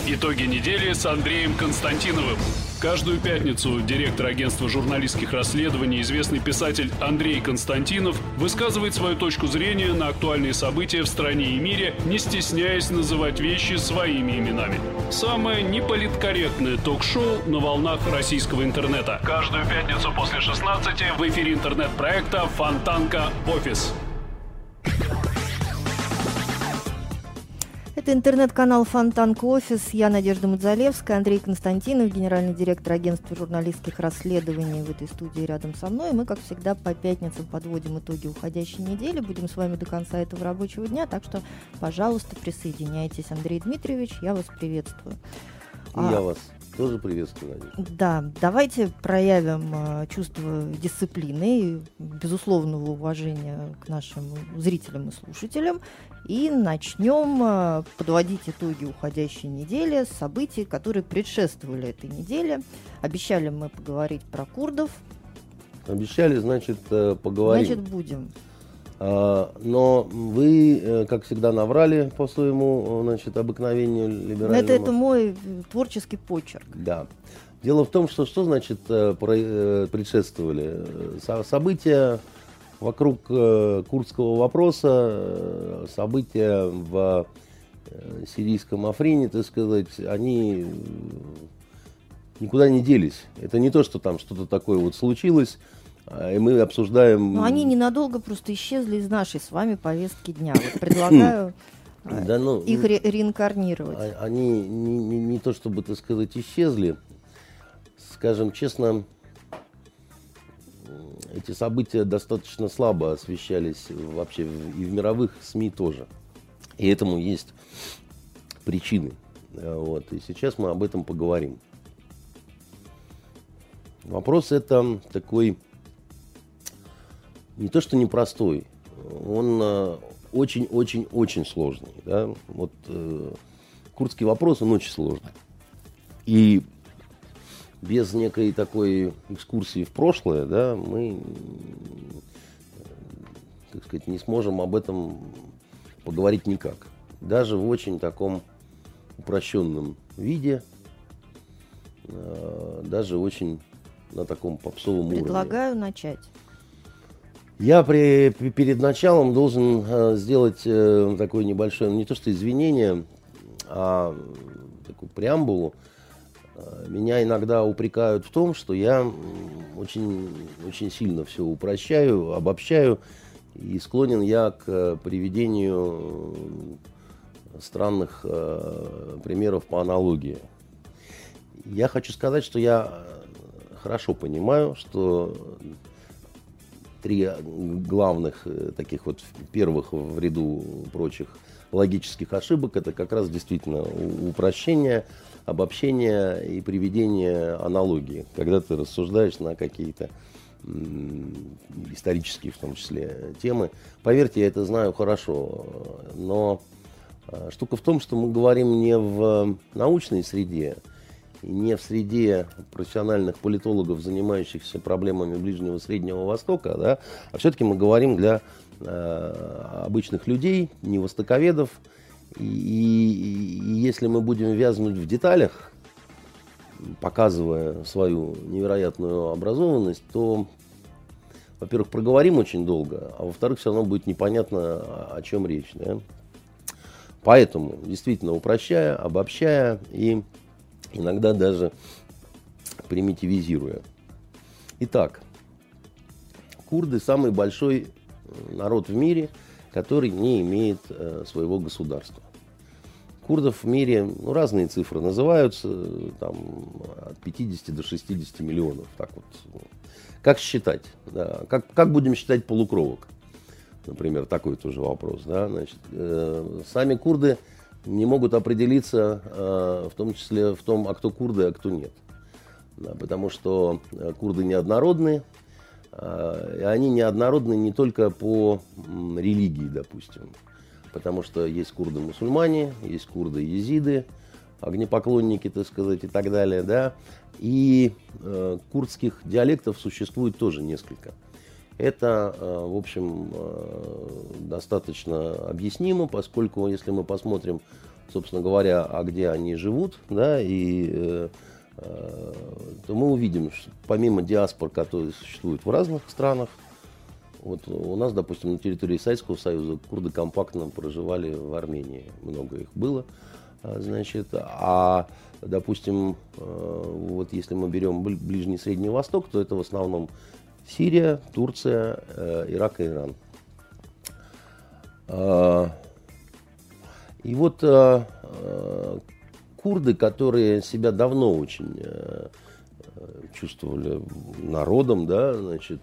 Итоги недели с Андреем Константиновым. Каждую пятницу директор агентства журналистских расследований, известный писатель Андрей Константинов, высказывает свою точку зрения на актуальные события в стране и мире, не стесняясь называть вещи своими именами. Самое неполиткорректное ток-шоу на волнах российского интернета. Каждую пятницу после 16 в эфире интернет-проекта «Фонтанка Офис». Это интернет-канал «Фонтанка Офис». Я Надежда Мудзалевская, Андрей Константинов, генеральный директор агентства журналистских расследований в этой студии рядом со мной. Мы, как всегда, по пятницам подводим итоги уходящей недели. Будем с вами до конца этого рабочего дня, так что, пожалуйста, присоединяйтесь. Андрей Дмитриевич, я вас приветствую. Я вас тоже приветствую, Надежда. Да, давайте проявим чувство дисциплины и безусловного уважения к нашим зрителям и слушателям и начнем подводить итоги уходящей недели, событий, которые предшествовали этой неделе. Обещали мы поговорить про курдов. Обещали, значит, поговорим. Значит, будем. Но вы, как всегда, наврали по своему, значит, обыкновению либеральному. Это мой творческий почерк. Да. Дело в том, что значит предшествовали события вокруг курдского вопроса, события в сирийском Африне, так сказать, они никуда не делись. Это не то, что там что-то такое вот случилось. И мы обсуждаем... Но они ненадолго просто исчезли из нашей с вами повестки дня. Вот предлагаю их реинкарнировать. Они не то, чтобы, так сказать, исчезли. Скажем честно, эти события достаточно слабо освещались вообще и в мировых СМИ тоже. И этому есть причины. Вот. И сейчас мы об этом поговорим. Вопрос это такой... Не то, что непростой, он очень-очень-очень сложный. Да? Вот, курдский вопрос, он очень сложный. И без некой такой экскурсии в прошлое, да, мы, так сказать, не сможем об этом поговорить никак. Даже в очень таком упрощенном виде, даже очень на таком попсовом уровне. Предлагаю начать. Я перед началом должен сделать такое небольшое, не то что извинение, а такую преамбулу. Меня иногда упрекают в том, что я очень, очень сильно все упрощаю, обобщаю, и склонен я к приведению странных примеров по аналогии. Я хочу сказать, что я хорошо понимаю, что... Три главных таких вот первых в ряду прочих логических ошибок — это как раз действительно упрощение, обобщение и приведение аналогии, когда ты рассуждаешь на какие-то исторические, в том числе, темы. Поверьте, я это знаю хорошо, но штука в том, что мы говорим не в научной среде, не в среде профессиональных политологов, занимающихся проблемами Ближнего и Среднего Востока, да, а все-таки мы говорим для обычных людей, не востоковедов. И если мы будем вязнуть в деталях, показывая свою невероятную образованность, то, во-первых, проговорим очень долго, а во-вторых, все равно будет непонятно, о чем речь. Да? Поэтому, действительно, упрощая, обобщая и иногда даже примитивизируя. Итак, курды — самый большой народ в мире, который не имеет своего государства. Курдов в мире, разные цифры называются, там, от 50 до 60 миллионов. Так вот. Как считать? Да? Как будем считать полукровок? Например, такой тоже вопрос. Да? Значит, сами курды не могут определиться, в том числе в том, а кто курды, а кто нет. Да, потому что курды неоднородны, и они неоднородны не только по религии, допустим. Потому что есть курды-мусульмане, есть курды-езиды, огнепоклонники, так сказать, и так далее. Да? И курдских диалектов существует тоже несколько. Это, в общем, достаточно объяснимо, поскольку, если мы посмотрим собственно говоря, а где они живут, да, и то мы увидим, что помимо диаспор, которые существуют в разных странах, вот у нас, допустим, на территории Советского Союза курды компактно проживали в Армении, много их было, значит, допустим, вот если мы берем Ближний и Средний Восток, то это в основном Сирия, Турция, Ирак и Иран. И вот курды, которые себя давно очень чувствовали народом, да, значит,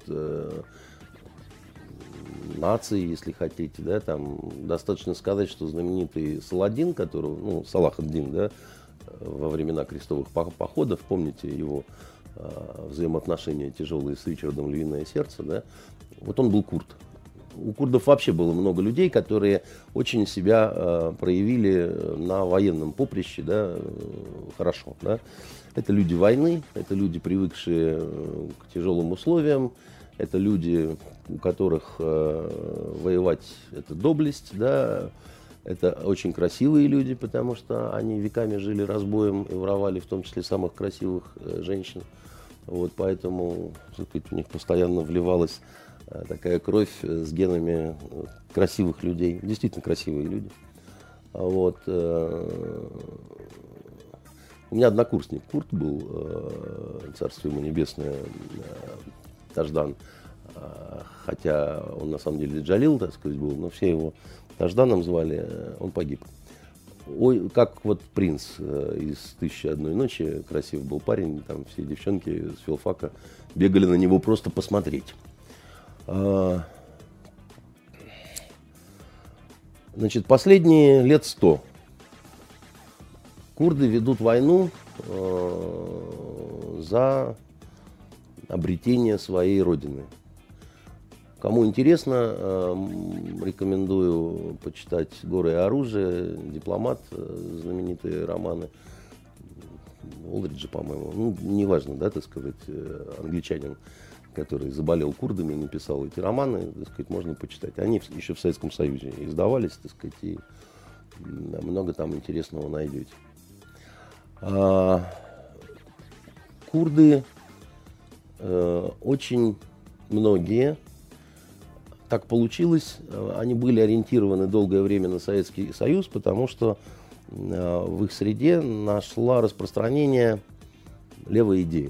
нацией, если хотите, да, там достаточно сказать, что знаменитый Саладин, которого, ну, Салах ад-Дин, да, во времена крестовых походов, помните его взаимоотношения тяжелые с Ричардом «Львиное сердце», да, вот он был курд. У курдов вообще было много людей, которые очень себя проявили на военном поприще, да, хорошо. Да. Это люди войны, это люди, привыкшие к тяжелым условиям, это люди, у которых воевать – это доблесть, да. Это очень красивые люди, потому что они веками жили разбоем и воровали, в том числе, самых красивых женщин. Вот, поэтому, так сказать, у них постоянно вливалась такая кровь с генами красивых людей, действительно красивые люди. Вот. У меня однокурсник курд был, царство ему небесное, Таждан, хотя он на самом деле Джалил, так сказать, был, но все его Тажданом звали, он погиб. Ой, как вот принц из «Тысячи одной ночи», красивый был парень, там все девчонки с филфака бегали на него просто посмотреть. Значит, последние лет 100 курды ведут войну за обретение своей родины. Кому интересно, рекомендую почитать «Горы и оружие», «Дипломат», знаменитые романы Олдриджа, по-моему, ну, неважно, да, так сказать, англичанин, который заболел курдами и написал эти романы, так сказать, можно почитать. Они еще в Советском Союзе издавались, так сказать, и много там интересного найдете. Курды очень многие, так получилось, они были ориентированы долгое время на Советский Союз, потому что в их среде нашла распространение левая идея.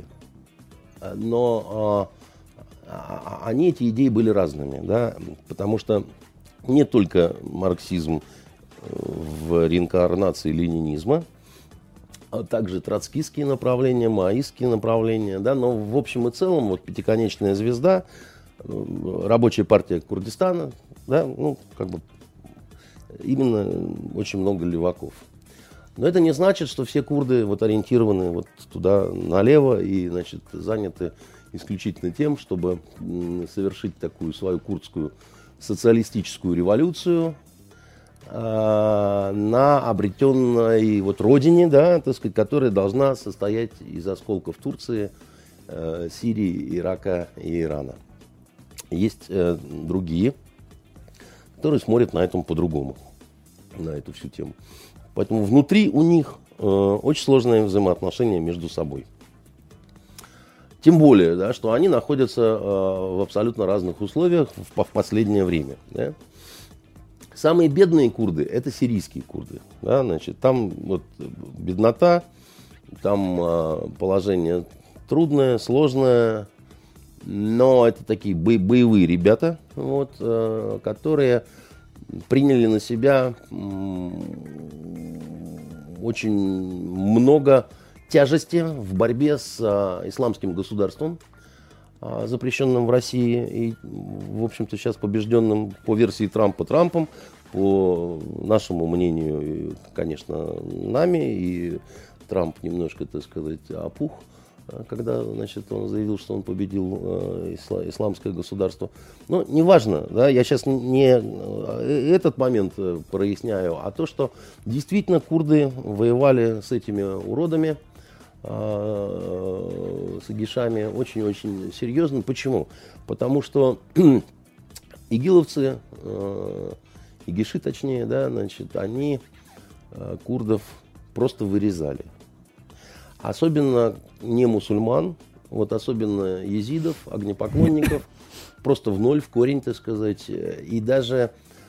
Но они, эти идеи были разными, да, потому что не только марксизм в реинкарнации ленинизма, а также троцкистские направления, маоистские направления, да, но в общем и целом вот пятиконечная звезда, рабочая партия Курдистана, да, ну, как бы именно очень много леваков. Но это не значит, что все курды вот ориентированы вот туда налево и, значит, заняты исключительно тем, чтобы совершить такую свою курдскую социалистическую революцию на обретенной вот родине, да, так сказать, которая должна состоять из осколков Турции, Сирии, Ирака и Ирана. Есть другие, которые смотрят на этом по-другому, на эту всю тему. Поэтому внутри у них очень сложные взаимоотношения между собой. Тем более, да, что они находятся в абсолютно разных условиях в последнее время. Да. Самые бедные курды – это сирийские курды. Да, значит, там вот беднота, там положение трудное, сложное, но это такие боевые ребята, вот, которые приняли на себя очень много тяжести в борьбе с исламским государством, запрещенным в России и, в общем-то, сейчас побежденным по версии Трампа Трампом, по нашему мнению, конечно, нами, и Трамп немножко, так сказать, опух, когда, значит, он заявил, что он победил исламское государство. Но неважно, да, я сейчас не этот момент проясняю, а то, что действительно курды воевали с этими уродами, с игишами очень-очень серьезно. Почему? Потому что игиловцы, игиши точнее, да, значит, они курдов просто вырезали. Особенно не мусульман, вот особенно езидов, огнепоклонников, просто в ноль, в корень, так сказать. И даже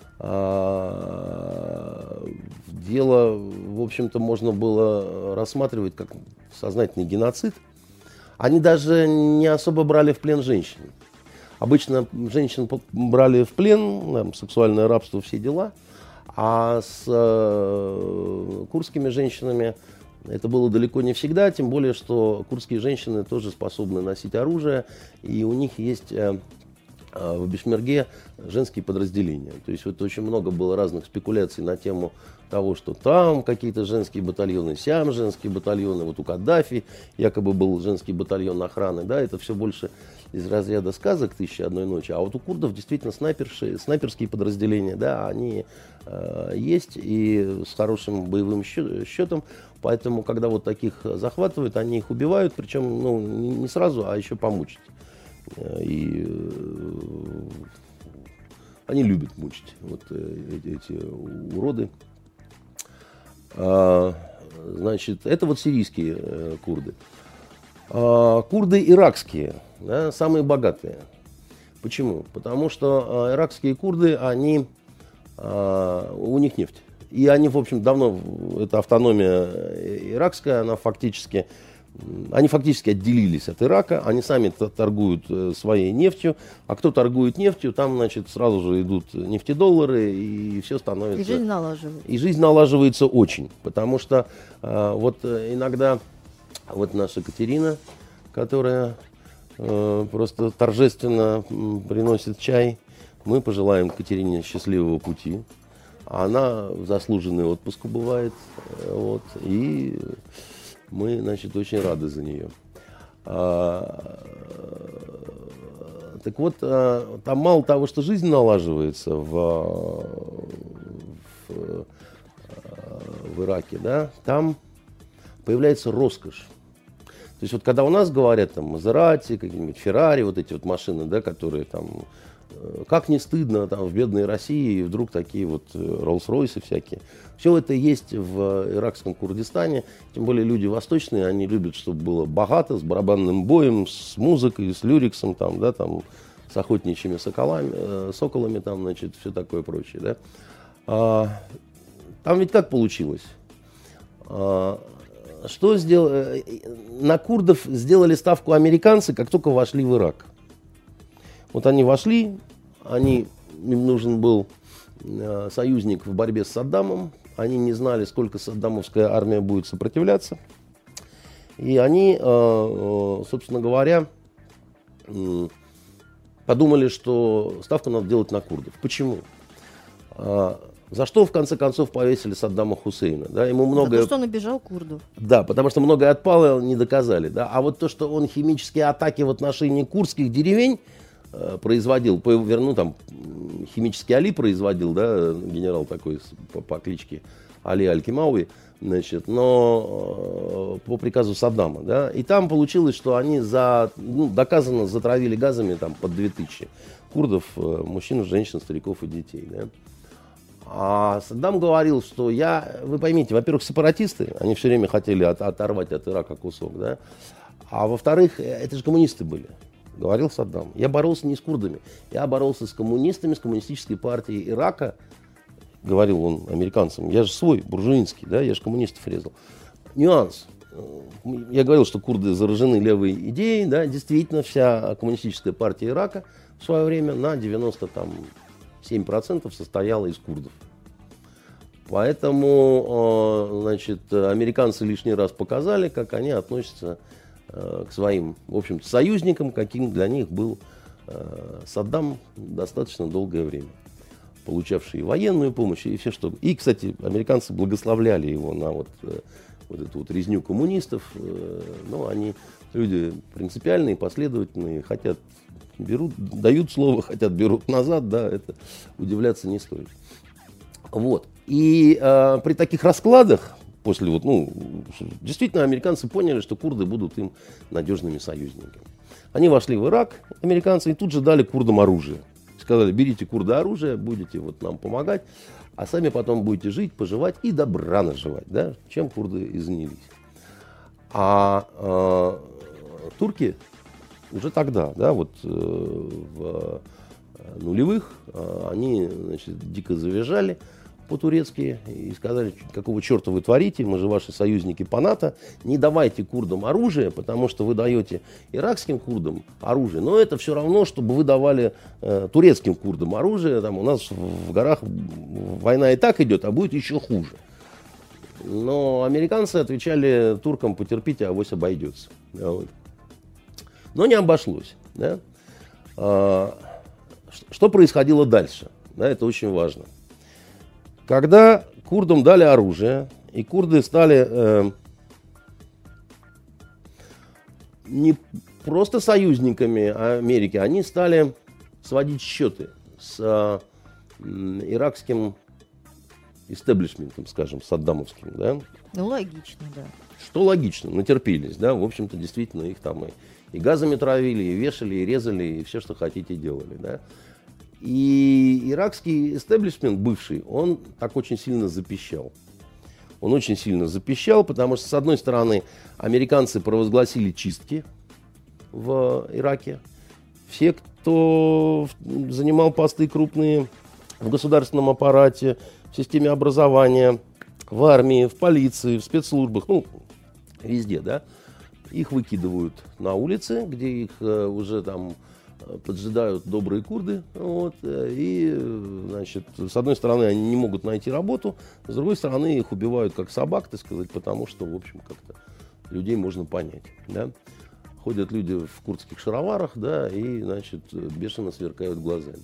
дело, в общем-то, можно было рассматривать как сознательный геноцид. Они даже не особо брали в плен женщин. Обычно женщин брали в плен, там, сексуальное рабство, все дела. А с курдскими женщинами это было далеко не всегда, тем более, что курдские женщины тоже способны носить оружие, и у них есть в Бешмерге женские подразделения. То есть вот очень много было разных спекуляций на тему того, что там какие-то женские батальоны, сям женские батальоны, вот у Каддафи якобы был женский батальон охраны, да, это все больше из разряда сказок «Тысяча одной ночи», а вот у курдов действительно снайперские подразделения, да, они есть и с хорошим боевым счетом, поэтому, когда вот таких захватывают, они их убивают, причем, ну, не сразу, а еще помучить. И они любят мучить, вот эти уроды. Значит, это вот сирийские курды. Курды иракские, да, самые богатые. Почему? Потому что иракские курды, они, у них нефть. И они, в общем, давно, эта автономия иракская, они фактически отделились от Ирака, они сами торгуют своей нефтью, а кто торгует нефтью, там, значит, сразу же идут нефтедоллары, и все становится... И жизнь налаживается. И жизнь налаживается очень, потому что вот иногда вот наша Катерина, которая просто торжественно приносит чай, мы пожелаем Катерине счастливого пути, она в заслуженный отпуск бывает, вот, и... Мы, значит, очень рады за нее. Так вот, там мало того, что жизнь налаживается в Ираке, да, там появляется роскошь. То есть вот когда у нас говорят там Мазерати, какие-нибудь Феррари, вот эти вот машины, да, которые там, как не стыдно там в бедной России, и вдруг такие вот Роллс-Ройсы всякие. Все это есть в иракском Курдистане, тем более люди восточные, они любят, чтобы было богато, с барабанным боем, с музыкой, с люриксом, там, да, там, с охотничьими соколами, там, значит, все такое прочее, да. Там ведь как получилось? Что на курдов сделали ставку американцы, как только вошли в Ирак. Вот они вошли, им нужен был союзник в борьбе с Саддамом, они не знали, сколько саддамовская армия будет сопротивляться, и они, собственно говоря, подумали, что ставку надо делать на курдов. Почему? За что, в конце концов, повесили Саддама Хусейна? Да, ему многое... За то, что он обижал курдов. Да, потому что многое отпало, не доказали. Да? А вот то, что он химические атаки в отношении курдских деревень производил, там химический Али производил, да, генерал такой по кличке Али Аль-Кимауи, значит, но по приказу Саддама, да, и там получилось, что они доказанно затравили газами там под 2000 курдов, мужчин, женщин, стариков и детей, да. А Саддам говорил, что вы поймите, во-первых, сепаратисты, они все время хотели оторвать от Ирака кусок, да, а во-вторых, это же коммунисты были. Говорил Саддам. Я боролся не с курдами, я боролся с коммунистами, с коммунистической партией Ирака. Говорил он американцам. Я же свой, буржуинский, да, я же коммунистов резал. Нюанс. Я говорил, что курды заражены левой идеей, да, действительно, вся коммунистическая партия Ирака в свое время на 97% состояла из курдов. Поэтому, значит, американцы лишний раз показали, как они относятся к своим, в общем-то, союзникам, каким для них был Саддам достаточно долгое время, получавший военную помощь и все что. И, кстати, американцы благословляли его на вот эту вот резню коммунистов. Но они люди принципиальные, последовательные, хотят дают слово, хотят берут назад, да, это удивляться не стоит. Вот. И при таких раскладах после действительно американцы поняли, что курды будут им надежными союзниками. Они вошли в Ирак, американцы, и тут же дали курдам оружие. Сказали, берите курды оружие, будете вот нам помогать. а сами потом будете жить, поживать и добра наживать, да, чем курды и занялись. А турки уже тогда, да, вот в нулевых, они, значит, дико завизжали по-турецки и сказали, какого черта вы творите, мы же ваши союзники по НАТО, не давайте курдам оружие, потому что вы даете иракским курдам оружие, но это все равно, чтобы вы давали турецким курдам оружие, там у нас в горах война и так идет, а будет еще хуже. Но американцы отвечали туркам, потерпите, авось обойдется. Вот. Но не обошлось. Да? Что происходило дальше? Да, это очень важно. Когда курдам дали оружие, и курды стали не просто союзниками Америки, они стали сводить счеты с иракским истеблишментом, скажем, саддамовским. Да? Ну, логично, да. Что логично, натерпелись, да, в общем-то, действительно, их там и газами травили, и вешали, и резали, и все, что хотите, делали, да. И иракский истеблишмент бывший, он так очень сильно запищал. Он очень сильно запищал, потому что, с одной стороны, американцы провозгласили чистки в Ираке. Все, кто занимал посты крупные в государственном аппарате, в системе образования, в армии, в полиции, в спецслужбах, ну, везде, да, их выкидывают на улицы, где их уже там поджидают добрые курды, вот, и, значит, с одной стороны, они не могут найти работу, с другой стороны, их убивают как собак, так сказать, потому что, в общем, как-то людей можно понять, да. Ходят люди в курдских шароварах, да, и, значит, бешено сверкают глазами.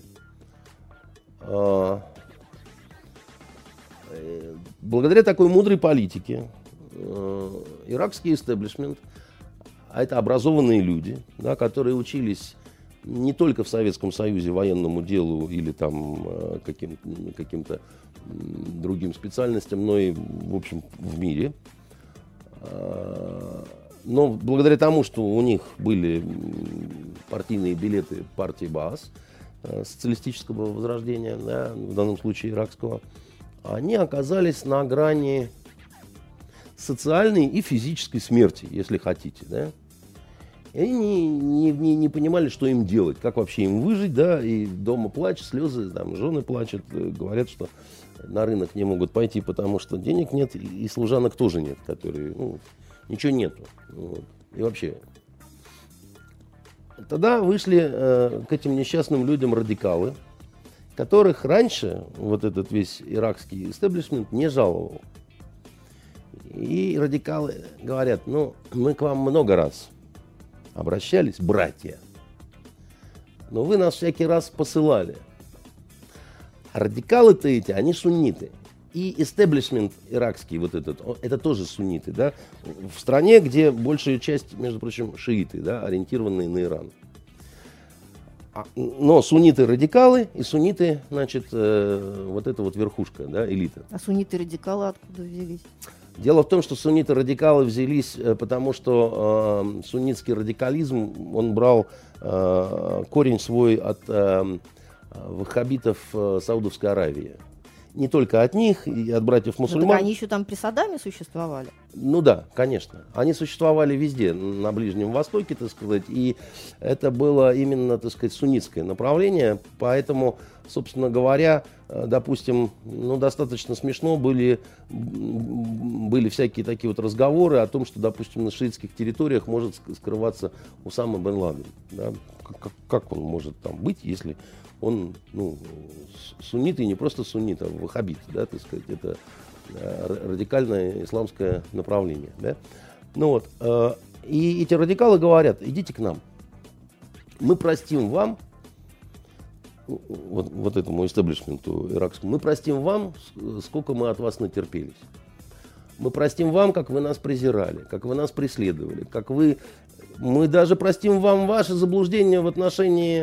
Благодаря такой мудрой политике иракский истеблишмент, а это образованные люди, да, которые учились не только в Советском Союзе военному делу или там каким-то другим специальностям, но и, в общем, в мире. Но благодаря тому, что у них были партийные билеты партии Баас, социалистического возрождения, да, в данном случае иракского, они оказались на грани социальной и физической смерти, если хотите, да. И они не понимали, что им делать, как вообще им выжить, да, и дома плач, слезы, там, жены плачут, говорят, что на рынок не могут пойти, потому что денег нет, и служанок тоже нет, которые, ну, ничего нету. Вот. И вообще. Тогда вышли к этим несчастным людям радикалы, которых раньше вот этот весь иракский истеблишмент не жаловал. И радикалы говорят, ну, мы к вам много раз обращались, братья, но вы нас всякий раз посылали. А радикалы-то эти, они сунниты. И истеблишмент иракский вот этот, это тоже сунниты, да, в стране, где большая часть, между прочим, шииты, да, ориентированные на Иран. Но сунниты радикалы и сунниты, значит, вот эта вот верхушка, да, элита. А сунниты радикалы откуда взялись? Дело в том, что сунниты радикалы взялись, потому что суннитский радикализм, он брал корень свой от ваххабитов Саудовской Аравии. Не только от них, и от братьев-мусульман. Ну, так они еще там при Саддаме существовали? Ну да, конечно. Они существовали везде, на Ближнем Востоке, так сказать, и это было именно, так сказать, суннитское направление, поэтому, собственно говоря, допустим, ну, достаточно смешно были всякие такие вот разговоры о том, что, допустим, на шиитских территориях может скрываться Усама бен Ладен. Да? Как он может там быть, если он, ну, суннит, и не просто суннит, а ваххабит, да, так сказать, это радикальное исламское направление, да. Ну вот, и эти радикалы говорят, идите к нам, мы простим вам, вот этому истеблишменту иракскому, мы простим вам, сколько мы от вас натерпелись. Мы простим вам, как вы нас презирали, как вы нас преследовали, мы даже простим вам ваши заблуждения в отношении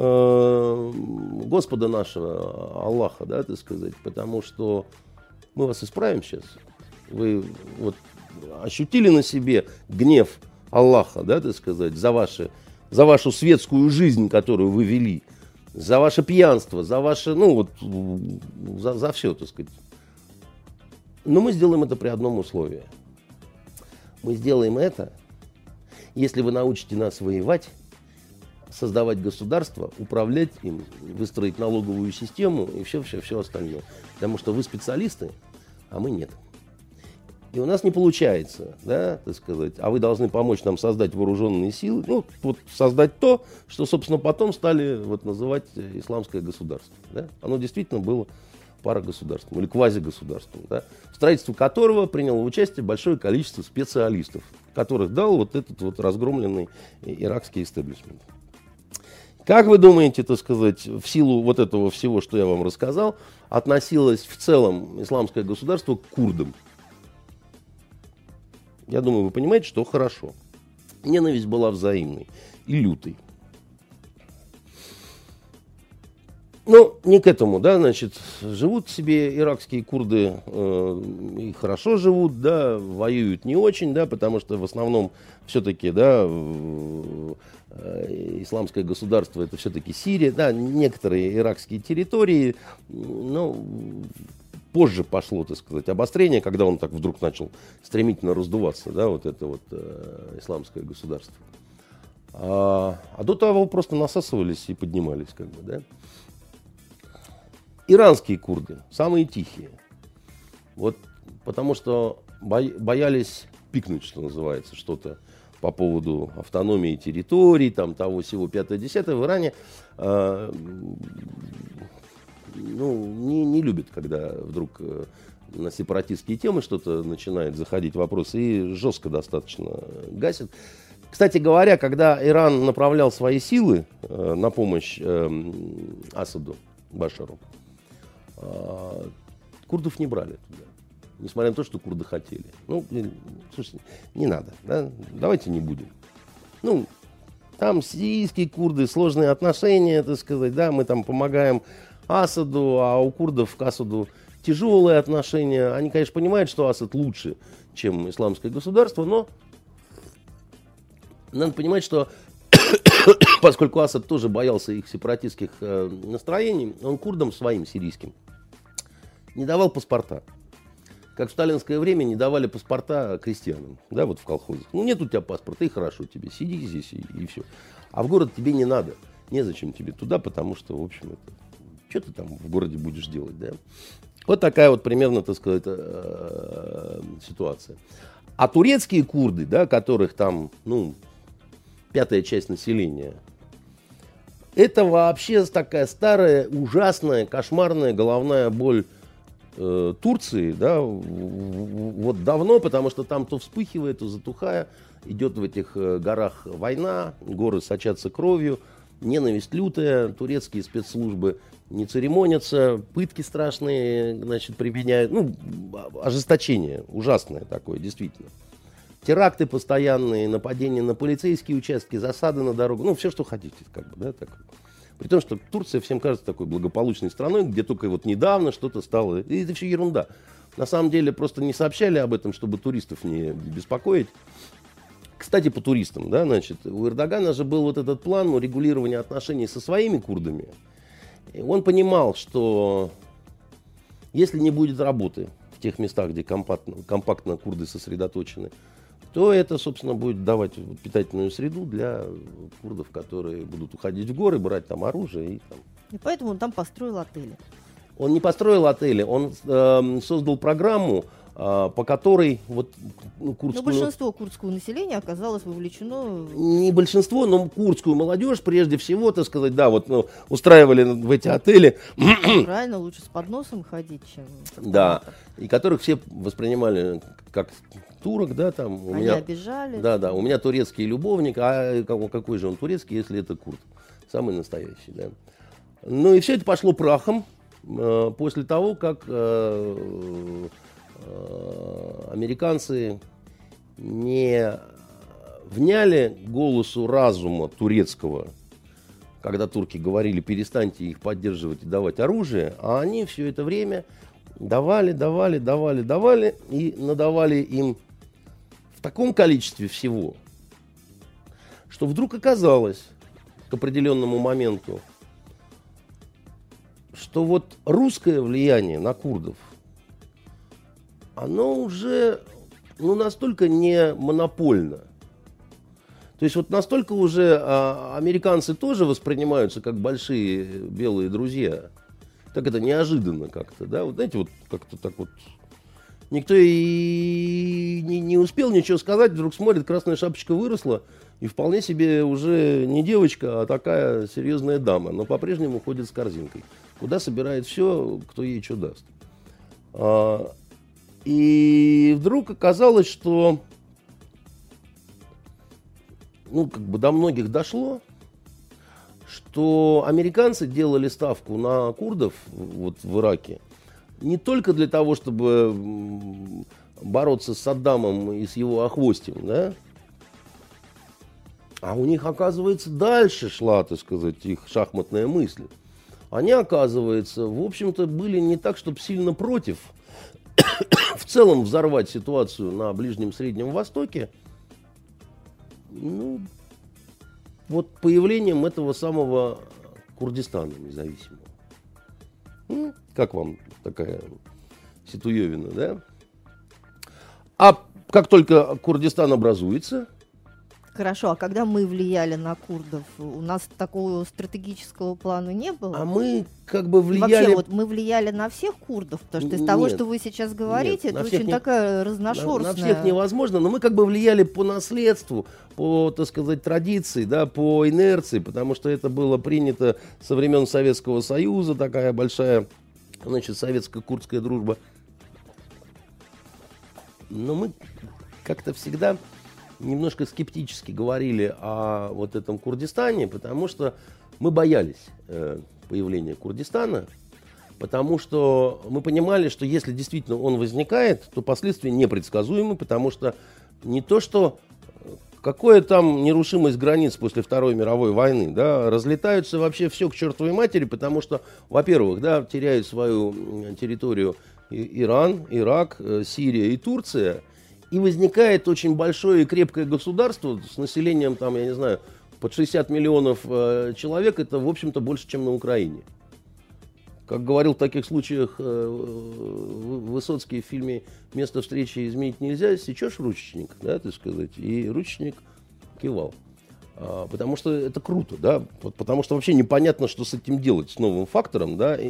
Господа нашего, Аллаха, да, так сказать, потому что мы вас исправим сейчас. Вы вот ощутили на себе гнев Аллаха, да, так сказать, за вашу светскую жизнь, которую вы вели, за ваше пьянство, за ваше, ну вот, за все, так сказать. Но мы сделаем это при одном условии. Мы сделаем это, если вы научите нас воевать, создавать государство, управлять им, выстроить налоговую систему и все остальное. Потому что вы специалисты, а мы нет. И у нас не получается, да, так сказать, а вы должны помочь нам создать вооруженные силы, ну, вот создать то, что, собственно, потом стали вот называть исламское государство. Да? Оно действительно было парагосударством или квазигосударством, да, в строительстве которого приняло участие большое количество специалистов, которых дал вот этот вот разгромленный иракский истеблишмент. Как вы думаете, так сказать, в силу вот этого всего, что я вам рассказал, относилось в целом исламское государство к курдам? Я думаю, вы понимаете, что хорошо. Ненависть была взаимной и лютой. Ну, не к этому, да, значит, живут себе иракские курды и хорошо живут, да, воюют не очень, да, потому что в основном все-таки, да, исламское государство это все-таки Сирия, да, некоторые иракские территории, ну, позже пошло, так сказать, обострение, когда он так вдруг начал стремительно раздуваться, да, вот это вот исламское государство. А до того просто насасывались и поднимались, как бы, да. Иранские курды, самые тихие. Вот потому что боялись пикнуть, что называется, что-то по поводу автономии территорий, там того всего 5-10. В Иране не любят, когда вдруг на сепаратистские темы что-то начинает заходить вопросы, и жестко достаточно гасят. Кстати говоря, когда Иран направлял свои силы на помощь Асаду, Башару, курдов не брали туда. Несмотря на то, что курды хотели. Ну, слушайте, не надо, да? Давайте не будем. Ну, там сирийские курды, сложные отношения, так сказать, да, мы там помогаем Асаду, а у курдов к Асаду тяжелые отношения. Они, конечно, понимают, что Асад лучше, чем исламское государство, но надо понимать, что поскольку Асад тоже боялся их сепаратистских настроений, он курдам своим сирийским не давал паспорта. Как в сталинское время не давали паспорта крестьянам, да, вот в колхозах. Ну, нет у тебя паспорта, и хорошо тебе, сиди здесь и все. А в город тебе не надо, незачем тебе туда, потому что, в общем, это, что ты там в городе будешь делать, да. Вот такая вот примерно, так сказать, ситуация. А турецкие курды, да, которых там, ну, 5-я часть населения, это вообще такая старая, ужасная, кошмарная головная боль Турции, да, вот давно, потому что там то вспыхивает, то затухая, идет в этих горах война, горы сочатся кровью, ненависть лютая, турецкие спецслужбы не церемонятся, пытки страшные, значит, применяют, ну, ожесточение ужасное такое, действительно. Теракты постоянные, нападения на полицейские участки, засады на дорогу, ну, все, что хотите, как бы, да, так. При том, что Турция всем кажется такой благополучной страной, где только вот недавно что-то стало. И это все ерунда. На самом деле просто не сообщали об этом, чтобы туристов не беспокоить. Кстати, по туристам, да, значит, у Эрдогана же был вот этот план урегулирования отношений со своими курдами. И он понимал, что если не будет работы в тех местах, где компактно курды сосредоточены, то это, собственно, будет давать питательную среду для курдов, которые будут уходить в горы, брать там оружие. И поэтому он там построил отели. Он не построил отели, он создал программу, по которой вот курдскую... Но большинство курдского населения оказалось вовлечено... Не большинство, но курдскую молодежь, прежде всего, так сказать, да, вот устраивали в эти отели. Правильно, лучше с подносом ходить, чем... Да, и которых все воспринимали как турок, да, там... Они меня... обижали. Да, у меня турецкий любовник, а какой же он турецкий, если это курд? Самый настоящий, да. Ну и все это пошло прахом после того, как... американцы не вняли голосу разума турецкого, когда турки говорили, перестаньте их поддерживать и давать оружие, а они все это время давали и надавали им в таком количестве всего, что вдруг оказалось к определенному моменту, что вот русское влияние на курдов, оно уже настолько не монопольно. То есть вот настолько уже американцы тоже воспринимаются как большие белые друзья. Так это неожиданно как-то, да? Вот знаете, вот как-то так вот никто и не успел ничего сказать, вдруг смотрит, красная шапочка выросла, и вполне себе уже не девочка, а такая серьезная дама, но по-прежнему ходит с корзинкой, куда собирает все, кто ей что даст. И вдруг оказалось, что как бы до многих дошло, что американцы делали ставку на курдов вот в Ираке не только для того, чтобы бороться с Саддамом и с его охвостем, да, а у них, оказывается, дальше шла, так сказать, их шахматная мысль. Они, оказывается, в общем-то, были не так, чтобы сильно против в целом взорвать ситуацию на Ближнем Среднем Востоке, вот появлением этого самого Курдистана независимого. Как вам такая ситуевина, да? А как только Курдистан образуется... Хорошо, а когда мы влияли на курдов, у нас такого стратегического плана не было? А мы как бы влияли... Вообще, вот мы влияли на всех курдов, потому что из того, что вы сейчас говорите, это очень такая разношерстная... На всех невозможно, но мы как бы влияли по наследству, по, так сказать, традиции, да, по инерции, потому что это было принято со времен Советского Союза, такая большая, значит, советско-курдская дружба. Но мы как-то всегда... немножко скептически говорили о вот этом Курдистане, потому что мы боялись появления Курдистана, потому что мы понимали, что если действительно он возникает, то последствия непредсказуемы, потому что не то, что какая там нерушимость границ после Второй мировой войны, да, разлетаются вообще все к чертовой матери, потому что, во-первых, да, теряют свою территорию Иран, Ирак, Сирия и Турция. И возникает очень большое и крепкое государство с населением, там, я не знаю, под 60 миллионов человек. Это, в общем-то, больше, чем на Украине. Как говорил в таких случаях Высоцкий в фильме «Место встречи изменить нельзя», сечешь ручечник, да, так сказать, и ручечник кивал. Потому что это круто, да, потому что вообще непонятно, что с этим делать, с новым фактором, да,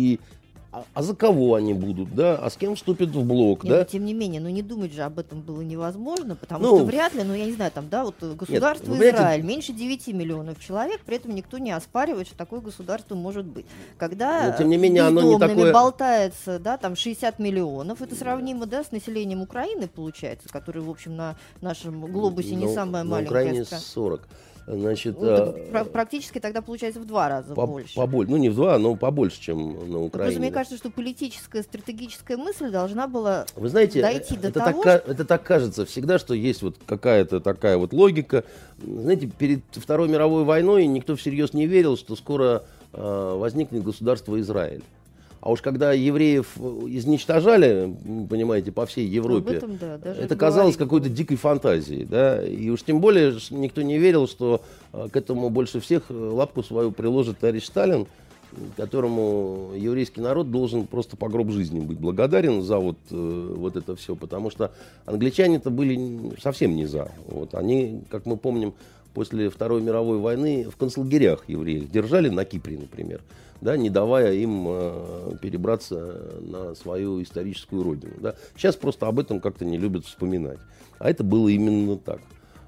а за кого они будут, да, а с кем вступят в блок, да? Но, тем не менее, не думать же об этом было невозможно, потому что вряд ли, я не знаю, там, да, вот государство Израиль, меньше 9 миллионов человек, при этом никто не оспаривает, что такое государство может быть. Когда тем не менее, оно не такое... болтается, да, там 60 миллионов, это сравнимо, да, с населением Украины, получается, который, в общем, на нашем глобусе не самая маленькая страна. На Украине 40. Значит, практически тогда получается в 2 раза больше. Не в 2, но побольше, чем на Украине. Просто мне кажется, что политическая, стратегическая мысль должна была Вы знаете, дойти до того, это так кажется всегда, что есть вот какая-то такая вот логика. Знаете, перед Второй мировой войной никто всерьез не верил, что скоро возникнет государство Израиль. А уж когда евреев изничтожали, понимаете, по всей Европе, этом, да, это казалось какой-то дикой фантазией. Да? И уж тем более никто не верил, что к этому больше всех лапку свою приложит товарищ Сталин, которому еврейский народ должен просто по гроб жизни быть благодарен за вот это все. Потому что англичане-то были совсем не за. Вот. Они, как мы помним, после Второй мировой войны в концлагерях евреев держали на Кипре, например, да, не давая им перебраться на свою историческую родину. Да. Сейчас просто об этом как-то не любят вспоминать. А это было именно так.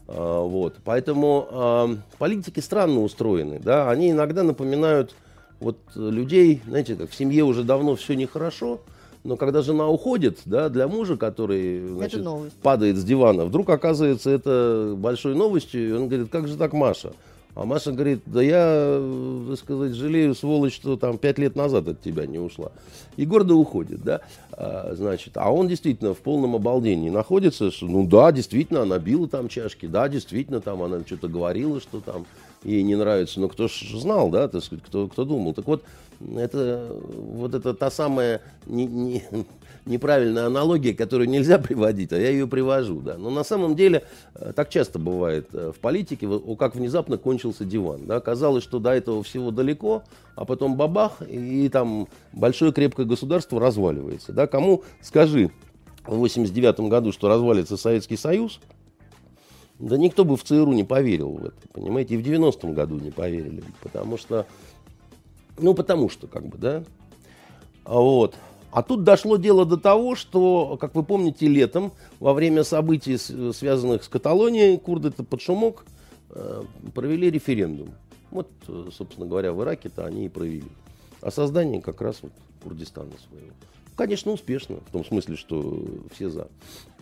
Вот. Поэтому политики странно устроены. Да. Они иногда напоминают вот людей, знаете, как в семье уже давно все нехорошо, но когда жена уходит, да, для мужа, который, значит, падает с дивана, вдруг оказывается это большой новостью, и он говорит: как же так, Маша? А Маша говорит: да я, так сказать, жалею, сволочь, что там 5 лет назад от тебя не ушла. И гордо уходит, да, значит. А он действительно в полном обалдении находится, что, да, действительно, она била там чашки, да, действительно, там она что-то говорила, что там ей не нравится. Но кто ж знал, да, так сказать, кто думал. Так вот, это та самая неправильная аналогия, которую нельзя приводить, а я ее привожу. Да. Но на самом деле так часто бывает в политике, как внезапно кончился диван. Да. Казалось, что до этого всего далеко, а потом бабах, и там большое крепкое государство разваливается. Да. Кому скажи в 1989 году, что развалится Советский Союз, да никто бы в ЦРУ не поверил в это, понимаете, и в 90-м году не поверили, потому что, как бы, да, вот. А тут дошло дело до того, что, как вы помните, летом, во время событий, связанных с Каталонией, курды-то под шумок провели референдум. Вот, собственно говоря, в Ираке-то они и провели. О создании как раз вот Курдистана своего. Конечно, успешно, в том смысле, что все за.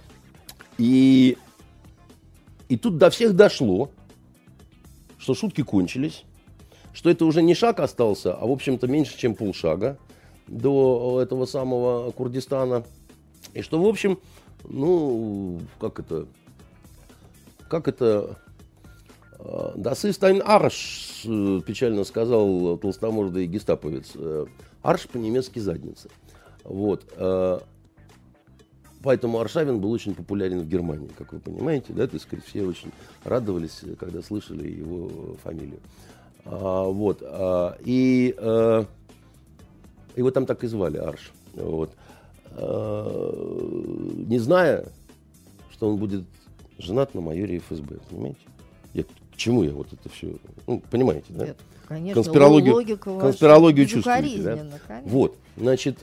И тут до всех дошло, что шутки кончились, что это уже не шаг остался, а, в общем-то, меньше, чем полшага до этого самого Курдистана. И что, в общем, Das ist ein Arsch, печально сказал толстомордый гестаповец. Арш по-немецки задница. Вот. Поэтому Аршавин был очень популярен в Германии, как вы понимаете, да, так сказать, все очень радовались, когда слышали его фамилию. И его там так и звали, Арш. Вот. Не зная, что он будет женат на майоре ФСБ, понимаете? К чему я вот это все, понимаете, да? Нет, конечно, конспирологию чувствуете, да? Конечно. Вот, значит,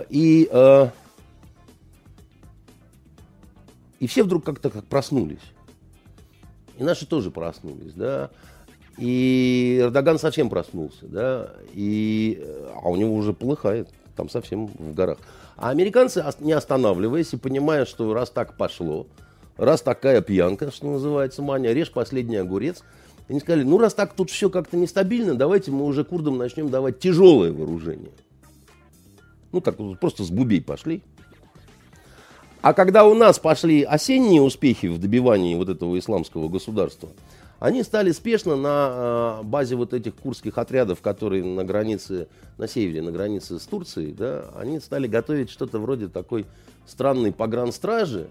и все вдруг как-то проснулись. И наши тоже проснулись, да. И Эрдоган совсем проснулся, да. А у него уже полыхает, там совсем в горах. А американцы, не останавливаясь и понимая, что раз так пошло, раз такая пьянка, что называется, мания, режь последний огурец, они сказали, раз так тут все как-то нестабильно, давайте мы уже курдам начнем давать тяжелое вооружение. Так просто с бубей пошли. А когда у нас пошли осенние успехи в добивании вот этого исламского государства, они стали спешно на базе вот этих курдских отрядов, которые на границе, на севере, на границе с Турцией, да, они стали готовить что-то вроде такой странной погранстражи.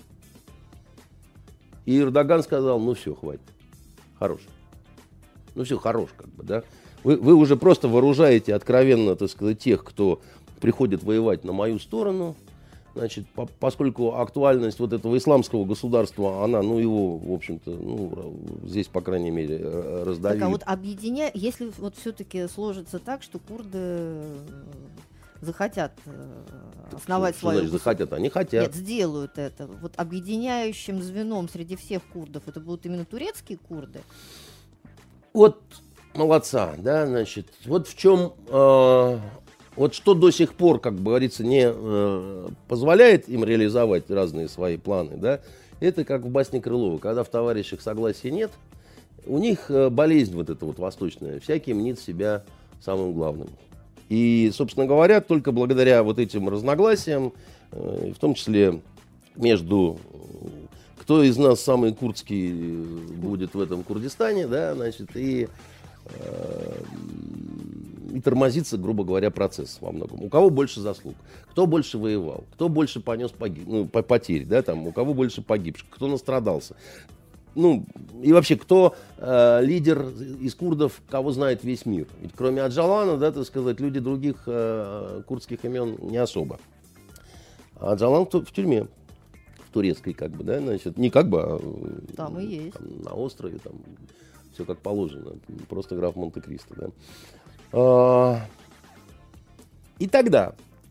И Эрдоган сказал, все, хватит, хорош. Все, хорош, как бы, да. Вы уже просто вооружаете откровенно, так сказать, тех, кто приходит воевать на мою сторону. Значит, поскольку актуальность вот этого исламского государства, она, его, в общем-то, здесь, по крайней мере, раздавили. Так, а вот объединяя, если вот все-таки сложится так, что курды захотят основать свою... Значит, захотят? Они хотят. Нет, сделают это. Вот объединяющим звеном среди всех курдов это будут именно турецкие курды? Вот молодца, да, значит, вот в чем... Вот что до сих пор, как говорится, не позволяет им реализовать разные свои планы, да, это как в басне Крылова, когда в товарищах согласия нет, у них болезнь вот эта вот восточная, всякий мнит себя самым главным. И, собственно говоря, только благодаря вот этим разногласиям, в том числе между кто из нас самый курдский будет в этом Курдистане, да, значит, и тормозится, грубо говоря, процесс во многом. У кого больше заслуг, кто больше воевал, кто больше понес потерь, да, там, у кого больше погибших, кто настрадался. И вообще, кто лидер из курдов, кого знает весь мир. Ведь кроме Аджалана, да, так сказать, люди других курдских имен не особо. А Аджалан в тюрьме, в турецкой, как бы, да, значит, не как бы, а там и есть. Там, на острове, там все как положено, просто граф Монте-Кристо, да. И тогда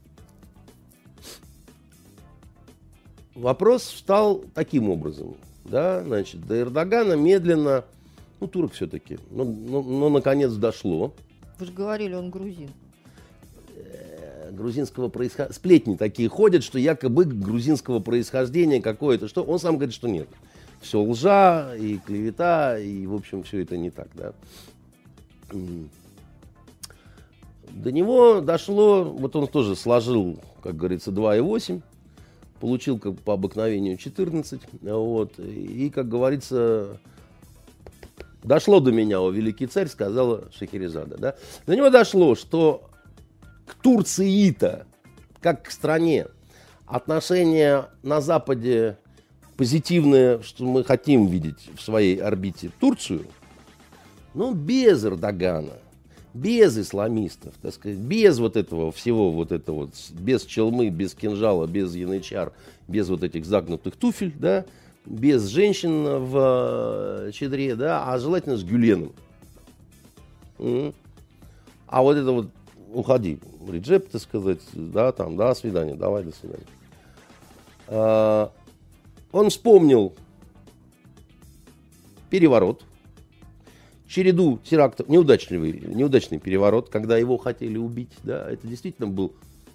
вопрос встал таким образом, да, значит, до Эрдогана медленно, турок все-таки, но наконец дошло. Вы же говорили, он грузин. Грузинского происхождения, сплетни такие ходят, что якобы грузинского происхождения какое-то, что он сам говорит, что нет. Все лжа и клевета, и, в общем, все это не так, да. До него дошло, вот он тоже сложил, как говорится, 2,8, получил как по обыкновению 14, вот, и, как говорится, дошло до меня, о великий царь, сказала Шахерезада, да. До него дошло, что к Турции-то, как к стране, отношение на Западе позитивное, что мы хотим видеть в своей орбите Турцию, но без Эрдогана, без исламистов, так сказать, без вот этого всего, вот этого, без челмы, без кинжала, без янычар, без вот этих загнутых туфель, да, без женщин в чедре, да, а желательно с Гюленом. А вот это вот уходи, Реджеп, так сказать, да, там, до свидания, давай, до свидания. Он вспомнил переворот, череду терактов, неудачный переворот, когда его хотели убить, да, это действительно был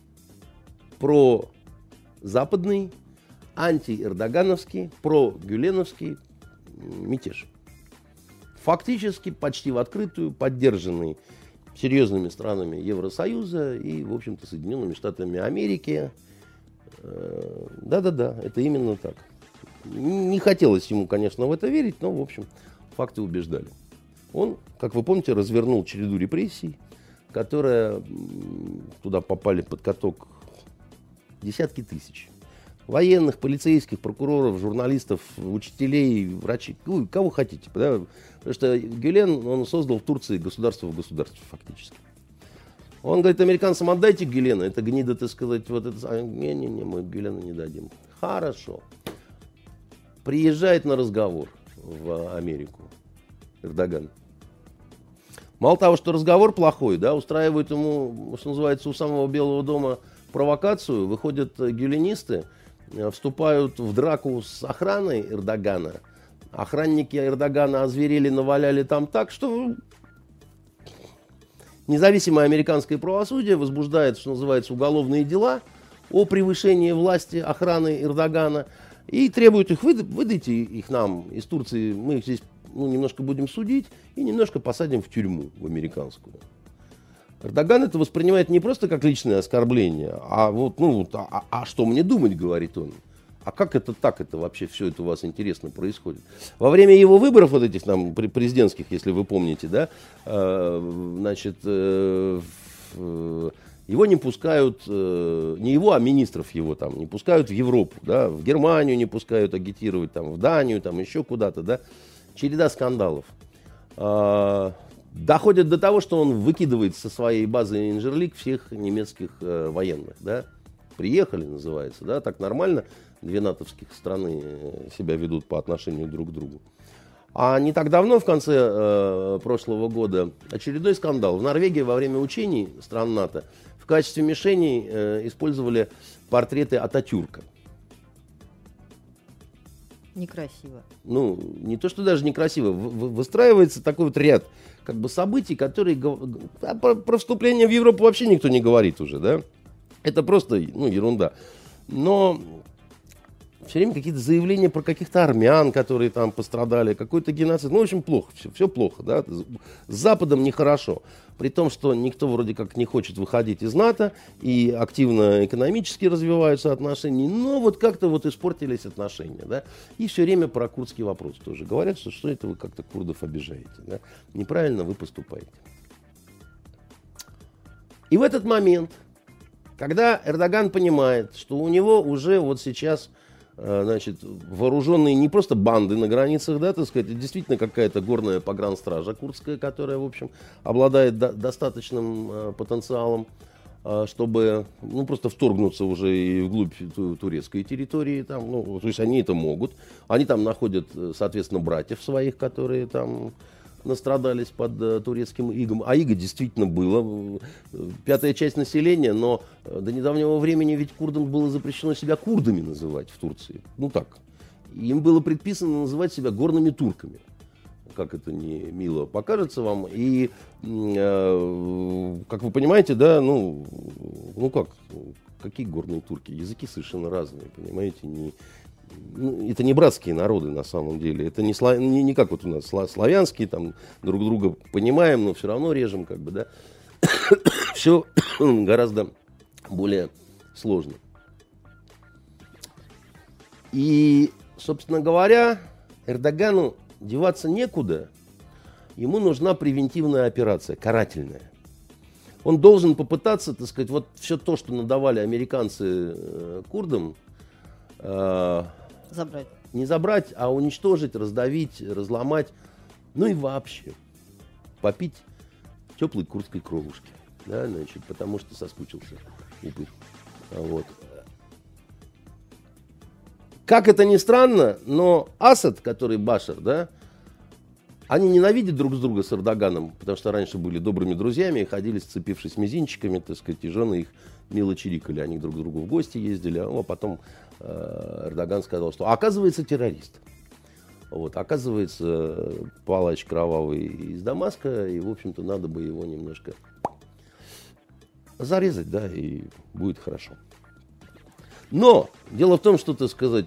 прозападный, анти-эрдогановский, про-гюленовский мятеж. Фактически почти в открытую, поддержанный серьезными странами Евросоюза и, в общем-то, Соединенными Штатами Америки. Да-да-да, это именно так. Не хотелось ему, конечно, в это верить, но, в общем, факты убеждали. Он, как вы помните, развернул череду репрессий, которые туда попали под каток десятки тысяч. Военных, полицейских, прокуроров, журналистов, учителей, врачей, кого хотите. Да? Потому что Гюлен, он создал в Турции государство в государстве фактически. Он говорит американцам: отдайте Гюлена, это гнида, так сказать, вот это. Не-не-не, мы Гюлена не дадим. Хорошо. Приезжает на разговор в Америку Эрдоган. Мало того, что разговор плохой, да, устраивают ему, что называется, у самого Белого дома провокацию, выходят гюленисты, вступают в драку с охраной Эрдогана. Охранники Эрдогана озверели, наваляли там так, что независимое американское правосудие возбуждает, что называется, уголовные дела о превышении власти охраны Эрдогана и требует их: выдайте их нам из Турции, мы их здесь немножко будем судить и немножко посадим в тюрьму, в американскую. Эрдоган это воспринимает не просто как личное оскорбление, а вот, а что мне думать, говорит он. А как это так, это вообще все это у вас интересно происходит? Во время его выборов, вот этих там президентских, если вы помните, да, значит, его не пускают, не его, а министров его там не пускают в Европу, да, в Германию не пускают агитировать, там, в Данию, там еще куда-то, да. Череда скандалов. Доходит до того, что он выкидывает со своей базы Инжерлик всех немецких военных, да. Приехали, называется, да, так нормально две натовских страны себя ведут по отношению друг к другу. А не так давно, в конце прошлого года, очередной скандал. В Норвегии во время учений стран НАТО в качестве мишеней использовали портреты Ататюрка. Некрасиво. Ну, не то, что даже некрасиво. Выстраивается такой вот ряд как бы событий, которые... Про вступление в Европу вообще никто не говорит уже, да? Это просто, ерунда. Но все время какие-то заявления про каких-то армян, которые там пострадали, какой-то геноцид. В общем, плохо, все плохо, да? С Западом нехорошо. При том, что никто вроде как не хочет выходить из НАТО, и активно экономически развиваются отношения, но вот как-то вот испортились отношения, да? И все время про курдский вопрос тоже говорят, что это вы как-то курдов обижаете, да? Неправильно вы поступаете. И в этот момент, когда Эрдоган понимает, что у него уже вот сейчас, значит, вооруженные не просто банды на границах, да, так сказать, это действительно какая-то горная погранстража курдская, которая, в общем, обладает достаточным потенциалом, чтобы, просто вторгнуться уже и вглубь турецкой территории, там, то есть они это могут, они там находят, соответственно, братьев своих, которые там настрадались под турецким игом. А иго действительно было. Пятая часть населения, но до недавнего времени ведь курдам было запрещено себя курдами называть в Турции. Так. Им было предписано называть себя горными турками. Как это не мило покажется вам. И, как вы понимаете, да, какие горные турки? Языки совершенно разные, понимаете, это не братские народы на самом деле. Это не как вот у нас славянские, там друг друга понимаем, но все равно режем, как бы, да. Все гораздо более сложно. И, собственно говоря, Эрдогану деваться некуда. Ему нужна превентивная операция, карательная. он должен попытаться, так сказать, вот все то, что надавали американцы курдам, Забрать. не забрать, а уничтожить, раздавить, разломать, ну и вообще попить теплой курдской кровушки, да, значит, потому что соскучился упырь. Вот. Как это ни странно, но Асад, который Башар, да, они ненавидят друг с друга с Эрдоганом, потому что раньше были добрыми друзьями и ходили, сцепившись мизинчиками, так сказать, и жены их мило чирикали, они друг к другу в гости ездили, а потом Эрдоган сказал, что оказывается террорист. Вот, оказывается, палач кровавый из Дамаска, и, в общем-то, надо бы его немножко зарезать, да, и будет хорошо. Но дело в том, что, так сказать,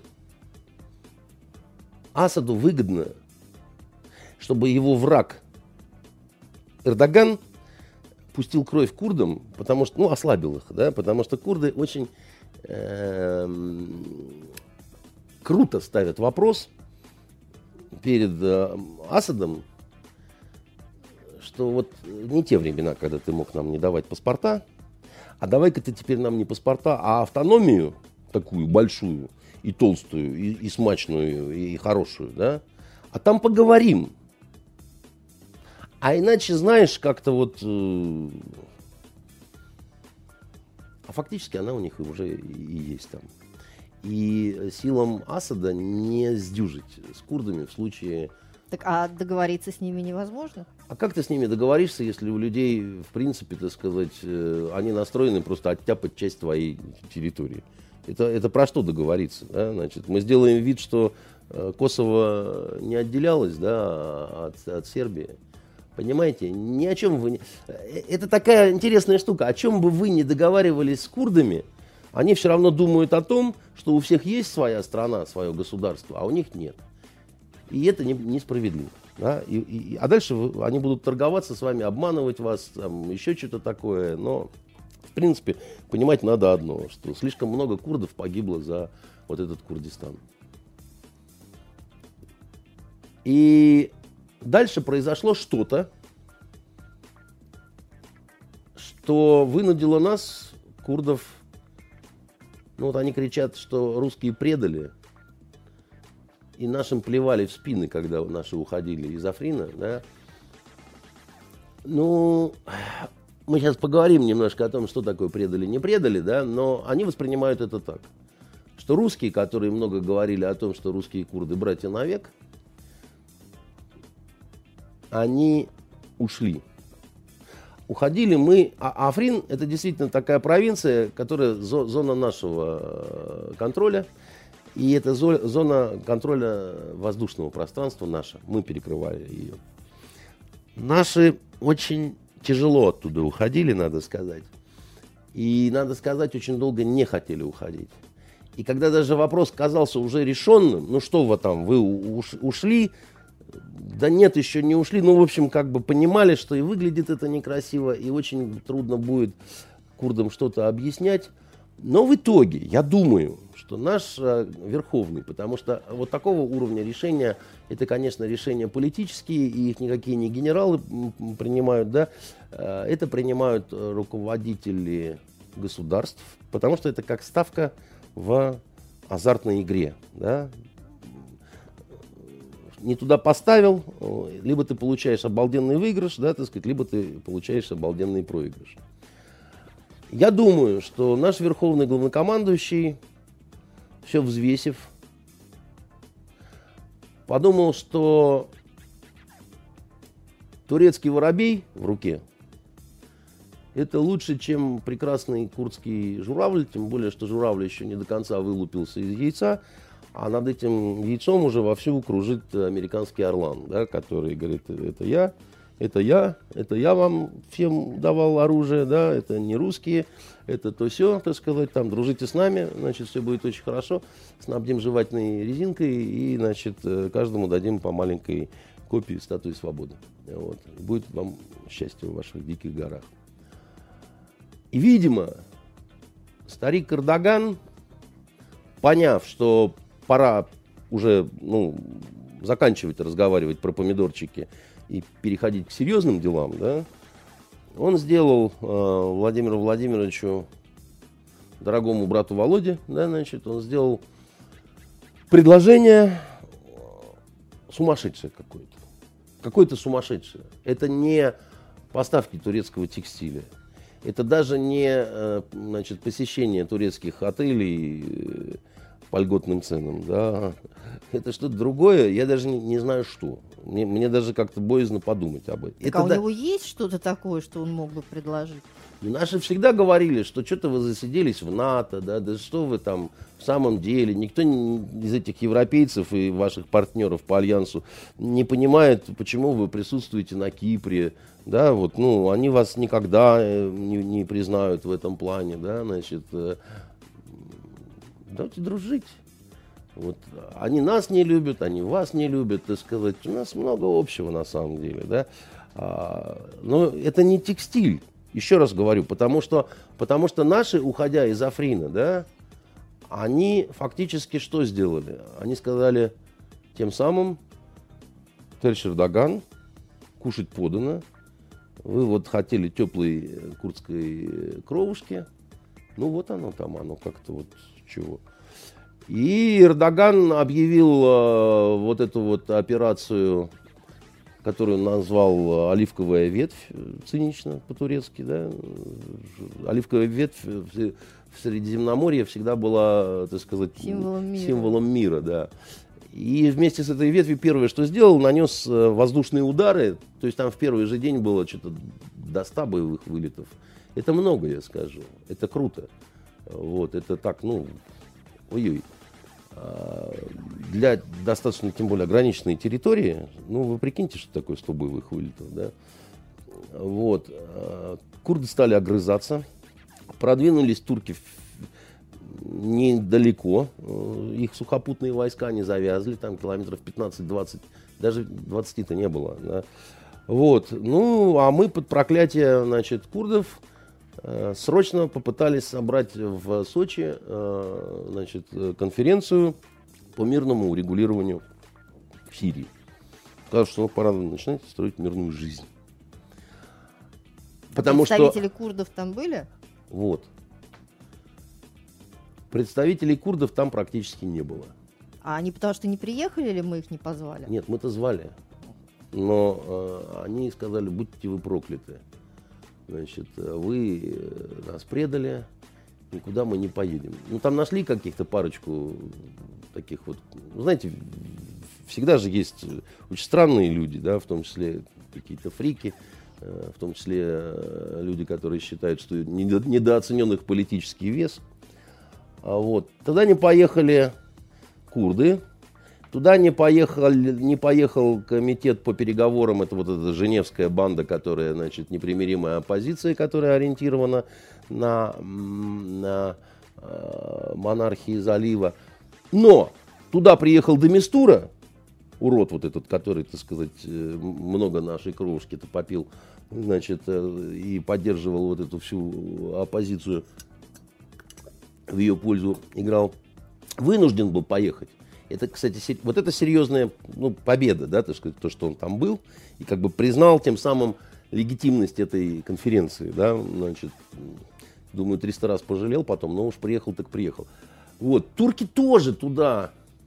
Асаду выгодно, чтобы его враг Эрдоган пустил кровь курдам, потому что, ну, ослабил их, да, потому что курды очень круто ставят вопрос перед Асадом, что вот не те времена, когда ты мог нам не давать паспорта, а давай-ка ты теперь нам не паспорта, а автономию такую большую и толстую, и смачную, и хорошую, да, а там поговорим. А иначе, знаешь, как-то вот... А фактически она у них уже и есть там. И силам Асада не сдюжить с курдами в случае... Так, а договориться с ними невозможно? А как ты с ними договоришься, если у людей, в принципе, так сказать, они настроены просто оттяпать часть твоей территории? Это про что договориться? Да? Значит, мы сделаем вид, что Косово не отделялось, да, от Сербии. Понимаете? Ни о чем вы не... Это такая интересная штука. О чем бы вы не договаривались с курдами, они все равно думают о том, что у всех есть своя страна, свое государство, а у них нет. И это несправедливо. Да? А дальше они будут торговаться с вами, обманывать вас, там, еще что-то такое. Но, в принципе, понимать надо одно, что слишком много курдов погибло за вот этот Курдистан. И дальше произошло что-то, что вынудило нас, курдов, ну вот они кричат, что русские предали, и нашим плевали в спины, когда наши уходили из Африна, да. Ну, мы сейчас поговорим немножко о том, что такое предали, не предали, да, но они воспринимают это так, что русские, которые много говорили о том, что русские и курды братья навек, они ушли. Уходили мы, а Африн это действительно такая провинция, которая зона нашего контроля, и это зона контроля воздушного пространства наша, мы перекрывали ее. Наши очень тяжело оттуда уходили, надо сказать, и, надо сказать, очень долго не хотели уходить. И когда даже вопрос казался уже решенным, ну что вы там, вы ушли, да нет, еще не ушли. Ну, в общем, как бы понимали, что и выглядит это некрасиво, и очень трудно будет курдам что-то объяснять. Но в итоге, я думаю, что наш верховный, потому что вот такого уровня решения, это, конечно, решения политические, и их никакие не генералы принимают, да, это принимают руководители государств, потому что это как ставка в азартной игре, да. Не туда поставил, либо ты получаешь обалденный выигрыш, да, так сказать, либо ты получаешь обалденный проигрыш. Я думаю, что наш верховный главнокомандующий, все взвесив, подумал, что турецкий воробей в руке это лучше, чем прекрасный курдский журавль, тем более, что журавль еще не до конца вылупился из яйца, а над этим яйцом уже вовсю кружит американский орлан, да, который говорит, это я вам всем давал оружие, да, это не русские, это то все, так сказать, там, дружите с нами, значит, все будет очень хорошо, снабдим жевательной резинкой и, значит, каждому дадим по маленькой копии статуи свободы. Вот. Будет вам счастье в ваших диких горах. И, видимо, старик Эрдоган, поняв, что пора уже, ну, заканчивать разговаривать про помидорчики и переходить к серьезным делам, да, Он сделал Владимиру Владимировичу, дорогому брату Володе, да, значит, он сделал предложение сумасшедшее какое-то. Какое-то сумасшедшее. Это не поставки турецкого текстиля. Это даже не, значит, посещение турецких отелей по льготным ценам. Да. Это что-то другое, я даже не знаю что. Мне даже как-то боязно подумать об этом. Так, это у него есть что-то такое, что он мог бы предложить? Наши всегда говорили, что что-то вы засиделись в НАТО, да что вы там в самом деле. Никто из этих европейцев и ваших партнеров по Альянсу не понимает, почему вы присутствуете на Кипре. Да, вот, ну, они вас никогда не признают в этом плане, да, значит, давайте дружить. Вот, они нас не любят, они вас не любят, так сказать. У нас много общего на самом деле, да. Но это не текстиль, еще раз говорю, потому что наши, уходя из Африна, да, они фактически что сделали? Они сказали тем самым: товарищ Эрдоган, кушать подано, вы вот хотели теплой курдской кровушки, ну вот оно там, оно как-то вот чего. И Эрдоган объявил вот эту вот операцию, которую он назвал «Оливковая ветвь», цинично по-турецки, да. Оливковая ветвь в Средиземноморье всегда была, так сказать, символом мира, да. И вместе с этой ветвью первое, что сделал, нанес воздушные удары. То есть там в первый же день было что-то до 100 боевых вылетов. Это много, я скажу. Это круто. Вот, это так, ну, ой-ой. Для достаточно, тем более, ограниченной территории, ну, вы прикиньте, что такое 100 боевых вылетов, да. Вот. Курды стали огрызаться. Продвинулись турки недалеко. Их сухопутные войска не завязли, там километров 15-20, даже 20-то не было. Да. Вот. Ну, а мы под проклятие, значит, курдов срочно попытались собрать в Сочи, значит, конференцию по мирному урегулированию в Сирии. Сказали, что пора начинать строить мирную жизнь. Потому Представители курдов там были? Вот. Представителей курдов там практически не было. А они потому что не приехали или мы их не позвали? Нет, мы-то звали. Но они сказали: будьте вы прокляты. Значит, вы нас предали, никуда мы не поедем. Ну, там нашли каких-то парочку таких вот, знаете, всегда же есть очень странные люди, да, в том числе какие-то фрики, в том числе люди, которые считают, что недооценен их политический вес. Вот. Тогда не поехали курды. Туда не поехал комитет по переговорам, это вот эта женевская банда, которая, значит, непримиримая оппозиция, которая ориентирована на монархии залива. Но туда приехал де Мистура, урод вот этот, который, так сказать, много нашей кровушки-то попил, значит, и поддерживал вот эту всю оппозицию, в ее пользу играл, вынужден был поехать. Это, кстати, вот это серьезная, ну, победа, да, так сказать, то, что он там был, и как бы признал тем самым легитимность этой конференции, да, значит, думаю, 300 раз пожалел потом, но уж приехал так приехал. Вот, турки тоже туда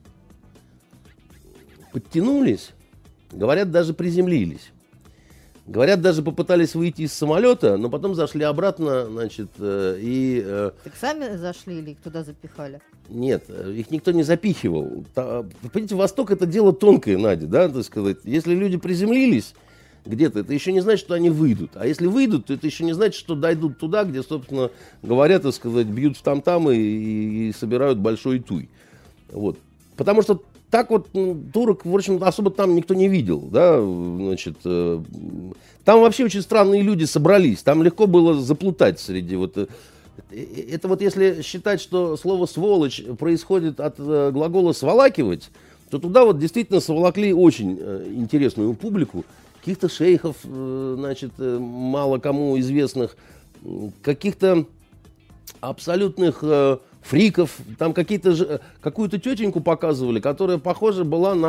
подтянулись, говорят, даже приземлились. Говорят, даже попытались выйти из самолета, но потом зашли обратно, значит, и... Так сами зашли или их туда запихали? Нет, их никто не запихивал. Понимаете, Восток — это дело тонкое, Надя, да, так сказать. Если люди приземлились где-то, это еще не значит, что они выйдут. А если выйдут, то это еще не значит, что дойдут туда, где, собственно говоря, так сказать, бьют в там-там и собирают большой туй. Вот. Потому что так вот турок, в общем, особо там никто не видел, да, значит, там вообще очень странные люди собрались, там легко было заплутать среди вот, это вот если считать, что слово «сволочь» происходит от глагола «сволакивать», то туда вот действительно сволокли очень интересную публику, каких-то шейхов, значит, мало кому известных, каких-то абсолютных фриков, там какую-то тетеньку показывали, которая похожа была на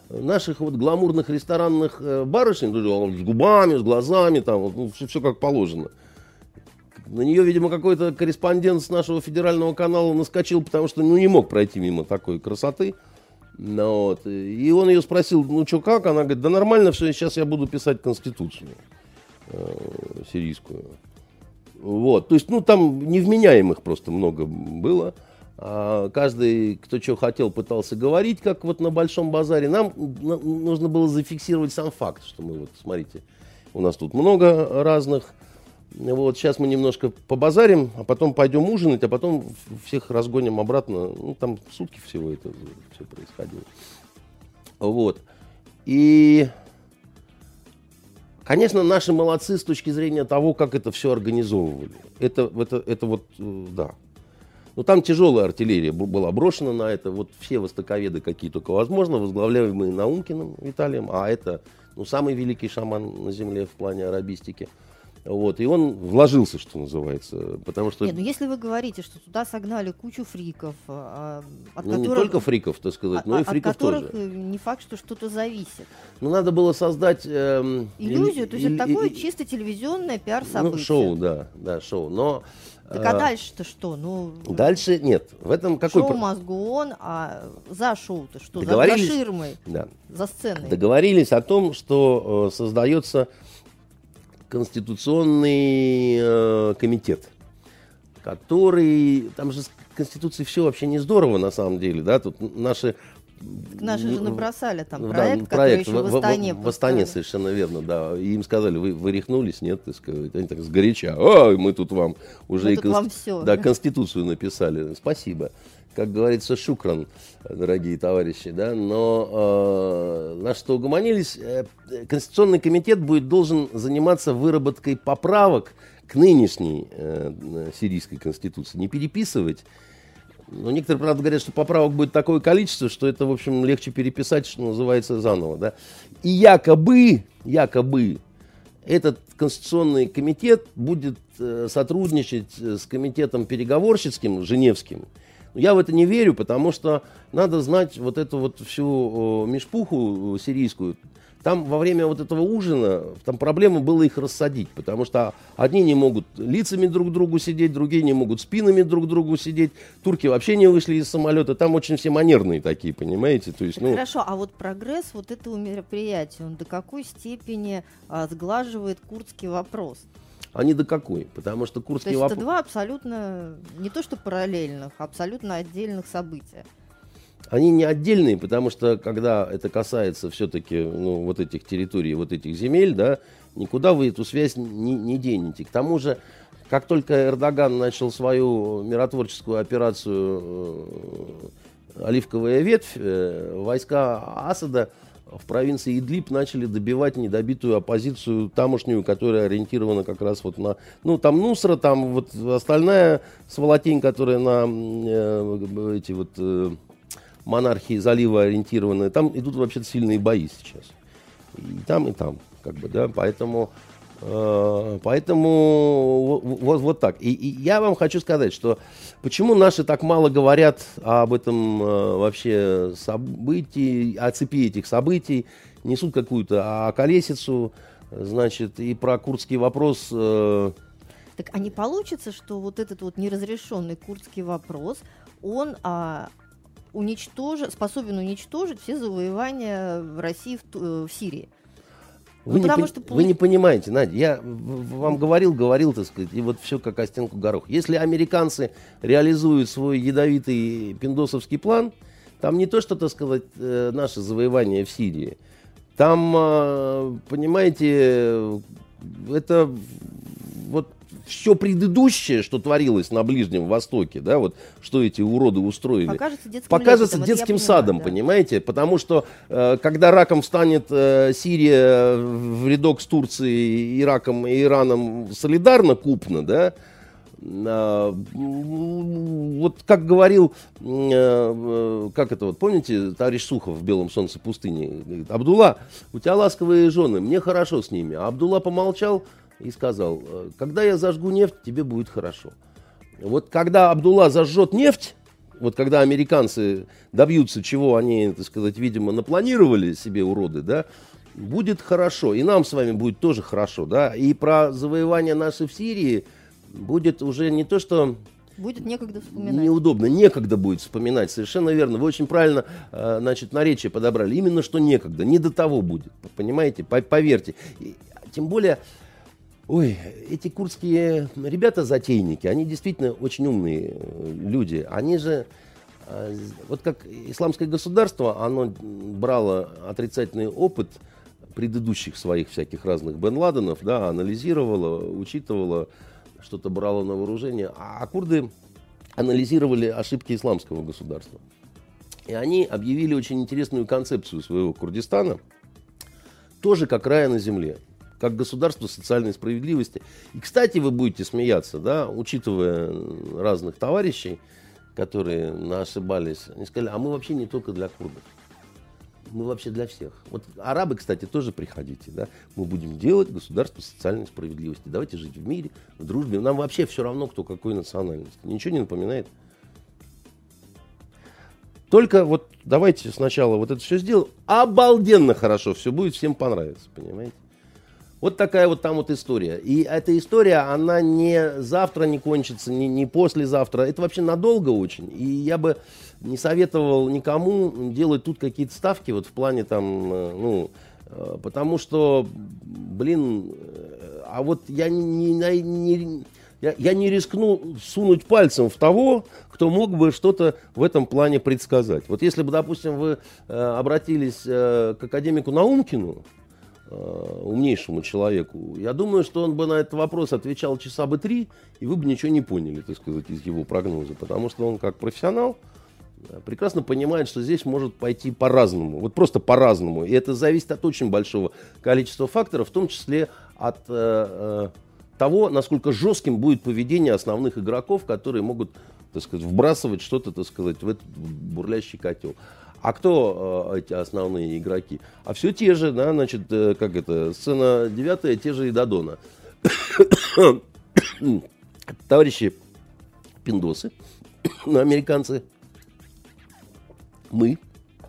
наших вот гламурных ресторанных барышень, с губами, с глазами, там, ну, все как положено. На нее, видимо, какой-то корреспондент с нашего федерального канала наскочил, потому что, ну, не мог пройти мимо такой красоты. Ну, вот. И он ее спросил, ну, что, как? Она говорит, да нормально все, сейчас я буду писать конституцию сирийскую. Вот. То есть, ну, там невменяемых просто много было. А каждый, кто что хотел, пытался говорить, как вот на Большом базаре. Нам нужно было зафиксировать сам факт, что мы, вот, смотрите, у нас тут много разных. Вот, сейчас мы немножко побазарим, а потом пойдем ужинать, а потом всех разгоним обратно. Ну, там сутки всего это все происходило. Вот. И, конечно, наши молодцы с точки зрения того, как это все организовывали. Это вот, да. Но там тяжелая артиллерия была брошена на это. Вот все востоковеды, какие только возможно, возглавляемые Наумкиным Виталием, а это, ну, самый великий шаман на земле в плане арабистики. Вот, и он вложился, что называется, потому что... Нет, ну если вы говорите, что туда согнали кучу фриков, от которых... Не только фриков, так сказать, но и фриков тоже. От которых не факт, что что-то зависит. Ну, надо было создать... иллюзию, то есть это такое чисто телевизионное пиар-событие. Ну, шоу, да, шоу, но... Так а дальше-то что? Ну, дальше нет. В этом какой... Шоу must go on, а за шоу-то что? За ширмой, да. За сценой. Договорились о том, что создается конституционный комитет, который... Там же с Конституцией все вообще не здорово, на самом деле, да, тут наши же набросали там проект, который еще в Астане. В Астане, совершенно верно, да. И им сказали, вы рехнулись, нет? Они так сгоряча. Мы тут вам уже Конституцию написали. Спасибо. Как говорится, шукран, дорогие товарищи, да. Но на что угомонились, Конституционный комитет должен заниматься выработкой поправок к нынешней сирийской конституции. Не переписывать. Но некоторые, правда, говорят, что поправок будет такое количество, что это, в общем, легче переписать, что называется, заново. Да? И якобы этот конституционный комитет будет сотрудничать с комитетом переговорщицким, женевским. Но я в это не верю, потому что надо знать вот эту вот всю мешпуху сирийскую. Там во время вот этого ужина, там проблема была их рассадить, потому что одни не могут лицами друг к другу сидеть, другие не могут спинами друг к другу сидеть. Турки вообще не вышли из самолета, там очень все манерные такие, понимаете? То есть, Хорошо, а вот прогресс вот этого мероприятия, он до какой степени сглаживает курдский вопрос? А не до какой, потому что курдский вопрос... То есть это два абсолютно, не то что параллельных, а абсолютно отдельных события. Они не отдельные, потому что, когда это касается все-таки вот этих территорий, вот этих земель, да, никуда вы эту связь не денете. К тому же, как только Эрдоган начал свою миротворческую операцию «Оливковая ветвь», войска Асада в провинции Идлиб начали добивать недобитую оппозицию тамошнюю, которая ориентирована как раз вот на... Ну, там Нусра, там вот остальная сволотень, которая на эти вот... монархии залива ориентированные, там идут вообще-то сильные бои сейчас. И там, как бы, да, поэтому вот так. И я вам хочу сказать, что почему наши так мало говорят об этом вообще событии, о цепи этих событий, несут какую-то околесицу, значит, и про курдский вопрос... Так а не получится, что вот этот вот неразрешенный курдский вопрос, он... способен уничтожить все завоевания в России в Сирии. Вы не понимаете, Надя, я вам говорил, так сказать, и вот все как о стенку горох. Если американцы реализуют свой ядовитый пиндосовский план, там не то, что, так сказать, наше завоевание в Сирии. Там, понимаете, это вот все предыдущее, что творилось на Ближнем Востоке, да, вот что эти уроды устроили, покажется детским садом, да. Понимаете? Потому что, когда раком встанет Сирия в рядок с Турцией, Ираком и Ираном солидарно, купно, да, вот как говорил, как это вот, помните, товарищ Сухов в «Белом солнце пустыни», говорит: Абдулла, у тебя ласковые жены, мне хорошо с ними. А Абдулла помолчал и сказал: когда я зажгу нефть, тебе будет хорошо. Вот когда Абдулла зажжет нефть, вот когда американцы добьются, чего они, так сказать, видимо, напланировали себе, уроды, да, будет хорошо. И нам с вами будет тоже хорошо, да. И про завоевание нашей в Сирии будет уже не то, что... Будет некогда вспоминать. Неудобно, некогда будет вспоминать, совершенно верно. Вы очень правильно, значит, наречие подобрали. Именно что некогда, не до того будет, понимаете, поверьте. И, тем более, ой, эти курдские ребята-затейники, они действительно очень умные люди. Они же, вот как исламское государство, оно брало отрицательный опыт предыдущих своих всяких разных Бен Ладенов, да, анализировало, учитывало, что-то брало на вооружение, а курды анализировали ошибки исламского государства. И они объявили очень интересную концепцию своего Курдистана, тоже как рая на земле, как государство социальной справедливости. И, кстати, вы будете смеяться, да, учитывая разных товарищей, которые ошибались, они сказали, а мы вообще не только для курдов. Мы вообще для всех. Вот арабы, кстати, тоже приходите, да. Мы будем делать государство социальной справедливости. Давайте жить в мире, в дружбе. Нам вообще все равно, кто какой национальности. Ничего не напоминает. Только вот давайте сначала вот это все сделаем. Обалденно хорошо все будет, всем понравится, понимаете. Вот такая вот там вот история. И эта история, она не завтра не кончится, не послезавтра. Это вообще надолго очень. И я бы не советовал никому делать тут какие-то ставки вот в плане там, ну, потому что, блин, а вот я не рискну сунуть пальцем в того, кто мог бы что-то в этом плане предсказать. Вот если бы, допустим, вы обратились к академику Наумкину, умнейшему человеку, я думаю, что он бы на этот вопрос отвечал часа бы 3, и вы бы ничего не поняли, так сказать, из его прогноза, потому что он как профессионал прекрасно понимает, что здесь может пойти по-разному, вот просто по-разному, и это зависит от очень большого количества факторов, в том числе от того, насколько жестким будет поведение основных игроков, которые могут, так сказать, вбрасывать что-то, так сказать, в этот бурлящий котел. А кто эти основные игроки? А все те же, да, значит, как это, сцена 9, те же и Додона. Товарищи пиндосы, американцы, мы.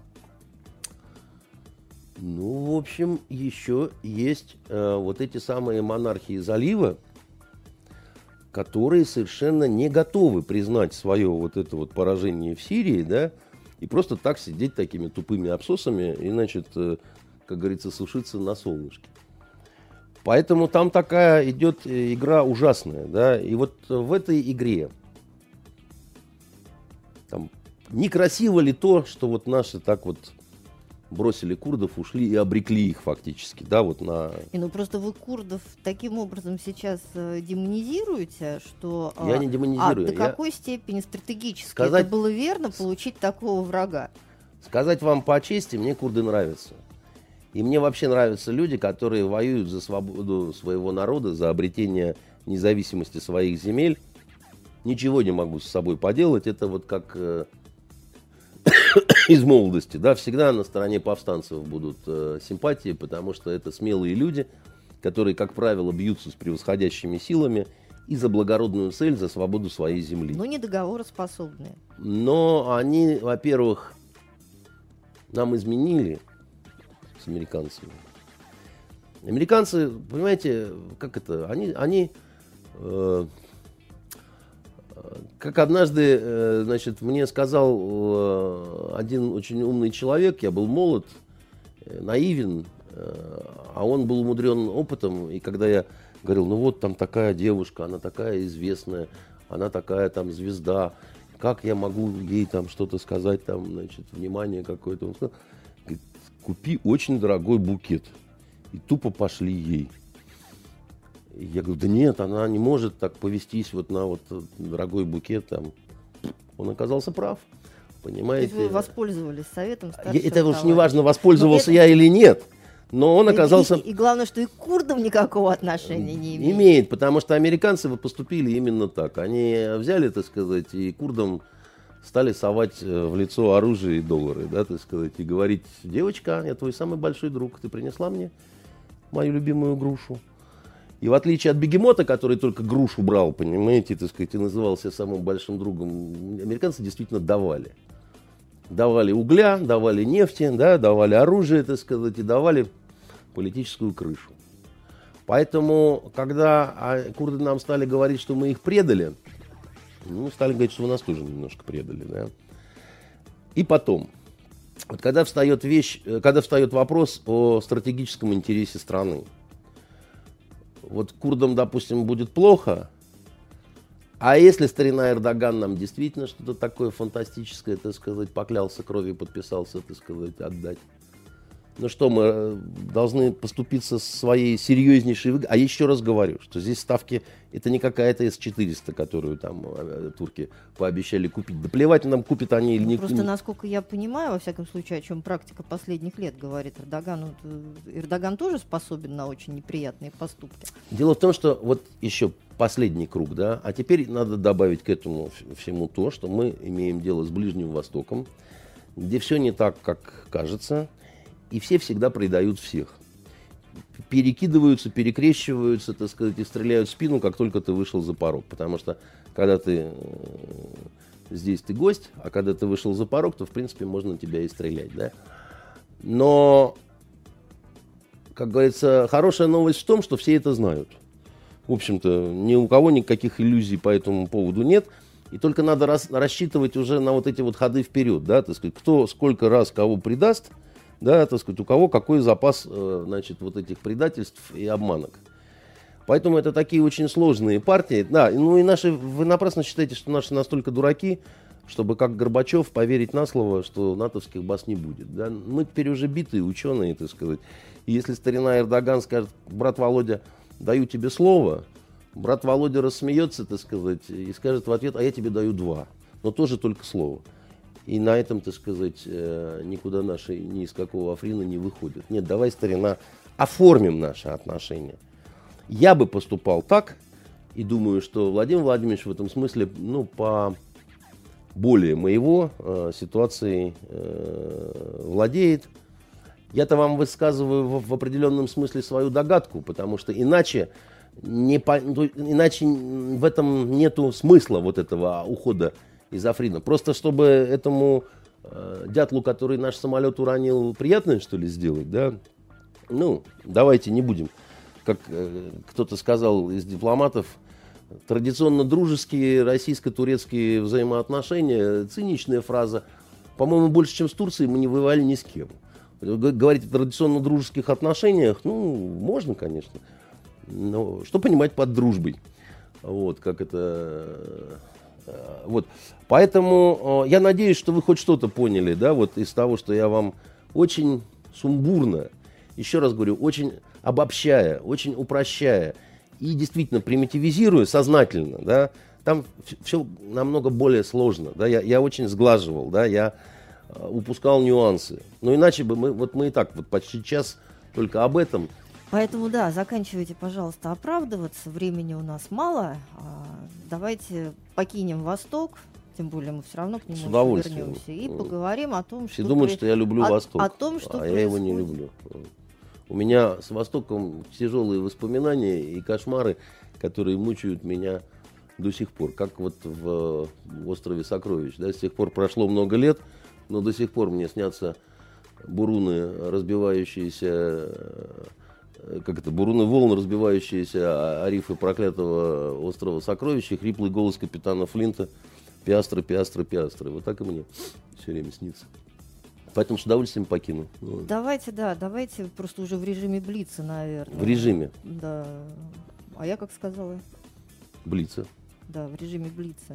Ну, в общем, еще есть вот эти самые монархии залива, которые совершенно не готовы признать свое вот это вот поражение в Сирии, да, и просто так сидеть такими тупыми абсосами и, значит, как говорится, сушиться на солнышке. Поэтому там такая идет игра ужасная, да, и вот в этой игре там, некрасиво ли то, что вот наши так вот бросили курдов, ушли и обрекли их фактически, да, вот на... И ну просто вы курдов таким образом сейчас демонизируете, что... Я не демонизирую. До какой степени стратегически сказать... это было верно получить такого врага? Сказать вам по чести, мне курды нравятся. И мне вообще нравятся люди, которые воюют за свободу своего народа, за обретение независимости своих земель. Ничего не могу с собой поделать. Это вот как... из молодости, да, всегда на стороне повстанцев будут симпатии, потому что это смелые люди, которые, как правило, бьются с превосходящими силами и за благородную цель, за свободу своей земли. Но не договороспособные. Но они, во-первых, нам изменили с американцами. Американцы, понимаете, как это, они как однажды, значит, мне сказал один очень умный человек, я был молод, наивен, а он был умудрен опытом, и когда я говорил, ну вот там такая девушка, она такая известная, она такая там звезда, как я могу ей там что-то сказать, там, значит, внимание какое-то, он сказал, говорит, купи очень дорогой букет, и тупо пошли ей. Я говорю, да нет, она не может так повестись вот на вот дорогой букет там. Он оказался прав, понимаете. То есть вы воспользовались советом старшего Это уж товарища. не важно, воспользовался я или нет, но он оказался... И главное, что и к курдам никакого отношения не имеет. Имеет, потому что американцы поступили именно так. Они взяли, так сказать, и курдам стали совать в лицо оружие и доллары, да, так сказать, и говорить, девочка, я твой самый большой друг, ты принесла мне мою любимую грушу. И в отличие от бегемота, который только грушу брал, понимаете, так сказать, и назывался самым большим другом, американцы действительно давали. Давали угля, давали нефти, да, давали оружие, так сказать, и давали политическую крышу. Поэтому, когда курды нам стали говорить, что мы их предали, ну, стали говорить, что вы нас тоже немножко предали, да. И потом, вот когда встает вопрос о стратегическом интересе страны, вот курдам, допустим, будет плохо, а если старина Эрдоган нам действительно что-то такое фантастическое, так сказать, поклялся кровью, подписался, так сказать, отдать, ну что, мы должны поступиться своей серьезнейшей выгодой. А еще раз говорю, что здесь ставки, это не какая-то С-400, которую там турки пообещали купить. Да плевать нам, купят они или не купят. Просто, насколько я понимаю, во всяком случае, о чем практика последних лет говорит Эрдоган тоже способен на очень неприятные поступки. Дело в том, что вот еще последний круг, да, а теперь надо добавить к этому всему то, что мы имеем дело с Ближним Востоком, где все не так, как кажется, и все всегда предают всех. Перекидываются, перекрещиваются, так сказать, и стреляют в спину, как только ты вышел за порог. Потому что, когда ты здесь ты гость, а когда ты вышел за порог, то, в принципе, можно тебя и стрелять, да. Но, как говорится, хорошая новость в том, что все это знают. В общем-то, ни у кого никаких иллюзий по этому поводу нет. И только надо рассчитывать уже на вот эти вот ходы вперед, да, так сказать, кто сколько раз кого предаст, да, так сказать, у кого какой запас, значит, вот этих предательств и обманок. Поэтому это такие очень сложные партии. Да, ну и вы напрасно считаете, что наши настолько дураки, чтобы, как Горбачев, поверить на слово, что натовских баз не будет. Да? Мы теперь уже битые ученые, так сказать. И если старина Эрдоган скажет: брат Володя, даю тебе слово, брат Володя рассмеется, так сказать, и скажет в ответ: а я тебе даю 2. Но тоже только слово. И на этом, так сказать, никуда наши ни из какого Африна не выходят. Нет, давай, старина, оформим наши отношения. Я бы поступал так, и думаю, что Владимир Владимирович в этом смысле, ну, по более моего ситуации владеет. Я-то вам высказываю в определенном смысле свою догадку, потому что иначе в этом нету смысла вот этого ухода из Африна. Просто чтобы этому дятлу, который наш самолет уронил, приятное, что ли, сделать, да? Ну, давайте не будем, как кто-то сказал из дипломатов, традиционно дружеские российско-турецкие взаимоотношения, циничная фраза. По-моему, больше, чем с Турцией, мы не воевали ни с кем. Говорить о традиционно дружеских отношениях, ну, можно, конечно. Но что понимать под дружбой? Вот, как это... Вот. Поэтому я надеюсь, что вы хоть что-то поняли, да, вот из того, что я вам очень сумбурно, еще раз говорю, очень обобщая, очень упрощая и действительно примитивизируя сознательно, да, там все намного более сложно, да, я очень сглаживал, да, я упускал нюансы, но иначе бы мы и так вот почти час только об этом. Поэтому, да, заканчивайте, пожалуйста, оправдываться. Времени у нас мало. Давайте покинем Восток, тем более мы все равно к нему вернемся, и поговорим о том, все думают, что я люблю Восток, о том, что я его не люблю. У меня с Востоком тяжелые воспоминания и кошмары, которые мучают меня до сих пор. Как вот в «Острове сокровищ». Да, с тех пор прошло много лет, но до сих пор мне снятся буруны, разбивающиеся... буруны волн, разбивающиеся о рифы проклятого острова Сокровища, и хриплый голос капитана Флинта: «Пиастры, пиастры, пиастры». Вот так и мне все время снится. Поэтому с удовольствием покину. Давайте просто уже в режиме блица, наверное. В режиме? Да. А я как сказала? Блица. Да, в режиме блица.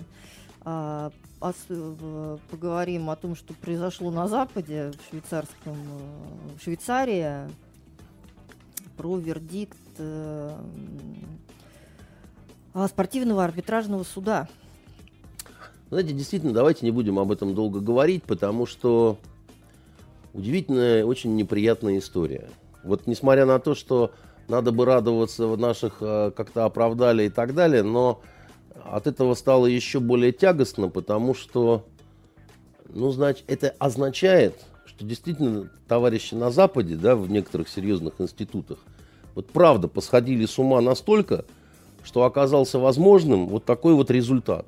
Поговорим о том, что произошло на Западе, в Швейцарии, про вердикт спортивного арбитражного суда. Знаете, действительно, давайте не будем об этом долго говорить, потому что удивительная, очень неприятная история. Вот несмотря на то, что надо бы радоваться, наших как-то оправдали и так далее, но от этого стало еще более тягостно, потому что, ну, значит, это означает, что действительно товарищи на Западе, да, в некоторых серьезных институтах, вот правда посходили с ума настолько, что оказался возможным вот такой вот результат.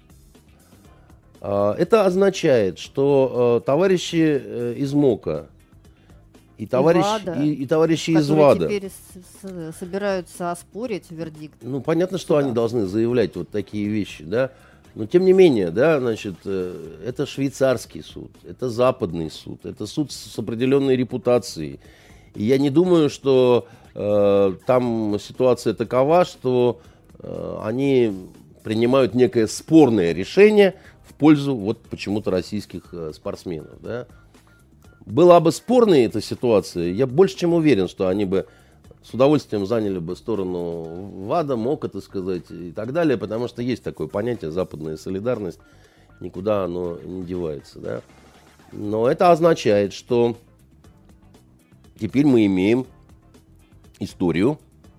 Это означает, что товарищи из МОКа и товарищи из ВАДА, теперь собираются оспорить вердикт. Ну, понятно, что они должны заявлять вот такие вещи, да. Но тем не менее, да, значит, это швейцарский суд, это западный суд, это суд с определенной репутацией. И я не думаю, что там ситуация такова, что они принимают некое спорное решение в пользу вот почему-то российских спортсменов, да. Была бы спорная эта ситуация, я больше чем уверен, что они бы с удовольствием заняли бы сторону ВАДА, МОКа, так сказать, и так далее, потому что есть такое понятие западная солидарность, никуда оно не девается, да. Но это означает, что теперь мы имеем историю,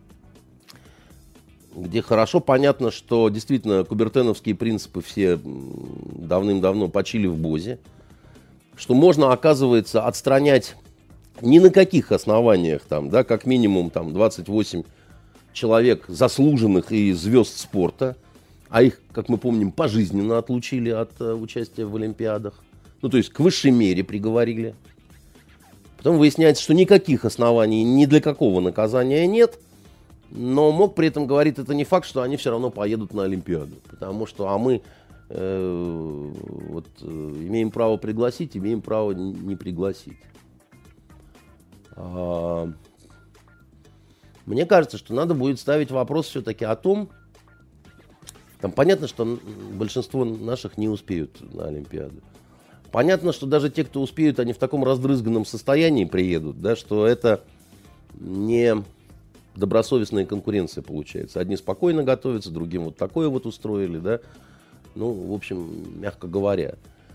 где хорошо понятно, что действительно кубертеновские принципы все давным-давно почили в БОЗе, что можно, оказывается, отстранять ни на каких основаниях, там, да, как минимум там, 28 человек заслуженных и звезд спорта, а их, как мы помним, пожизненно отлучили от участия в Олимпиадах, ну то есть к высшей мере приговорили. Потом выясняется, что никаких оснований ни для какого наказания нет, но МОК при этом говорит, это не факт, что они все равно поедут на Олимпиаду, потому что мы имеем право пригласить, имеем право не пригласить. Мне кажется, что надо будет ставить вопрос все-таки о том, там понятно, что большинство наших не успеют на Олимпиаду. Понятно, что даже те, кто успеют, они в таком раздрызганном состоянии приедут, да, что это не добросовестная конкуренция получается. Одни спокойно готовятся, другим вот такое вот устроили, да. Ну, в общем, мягко говоря.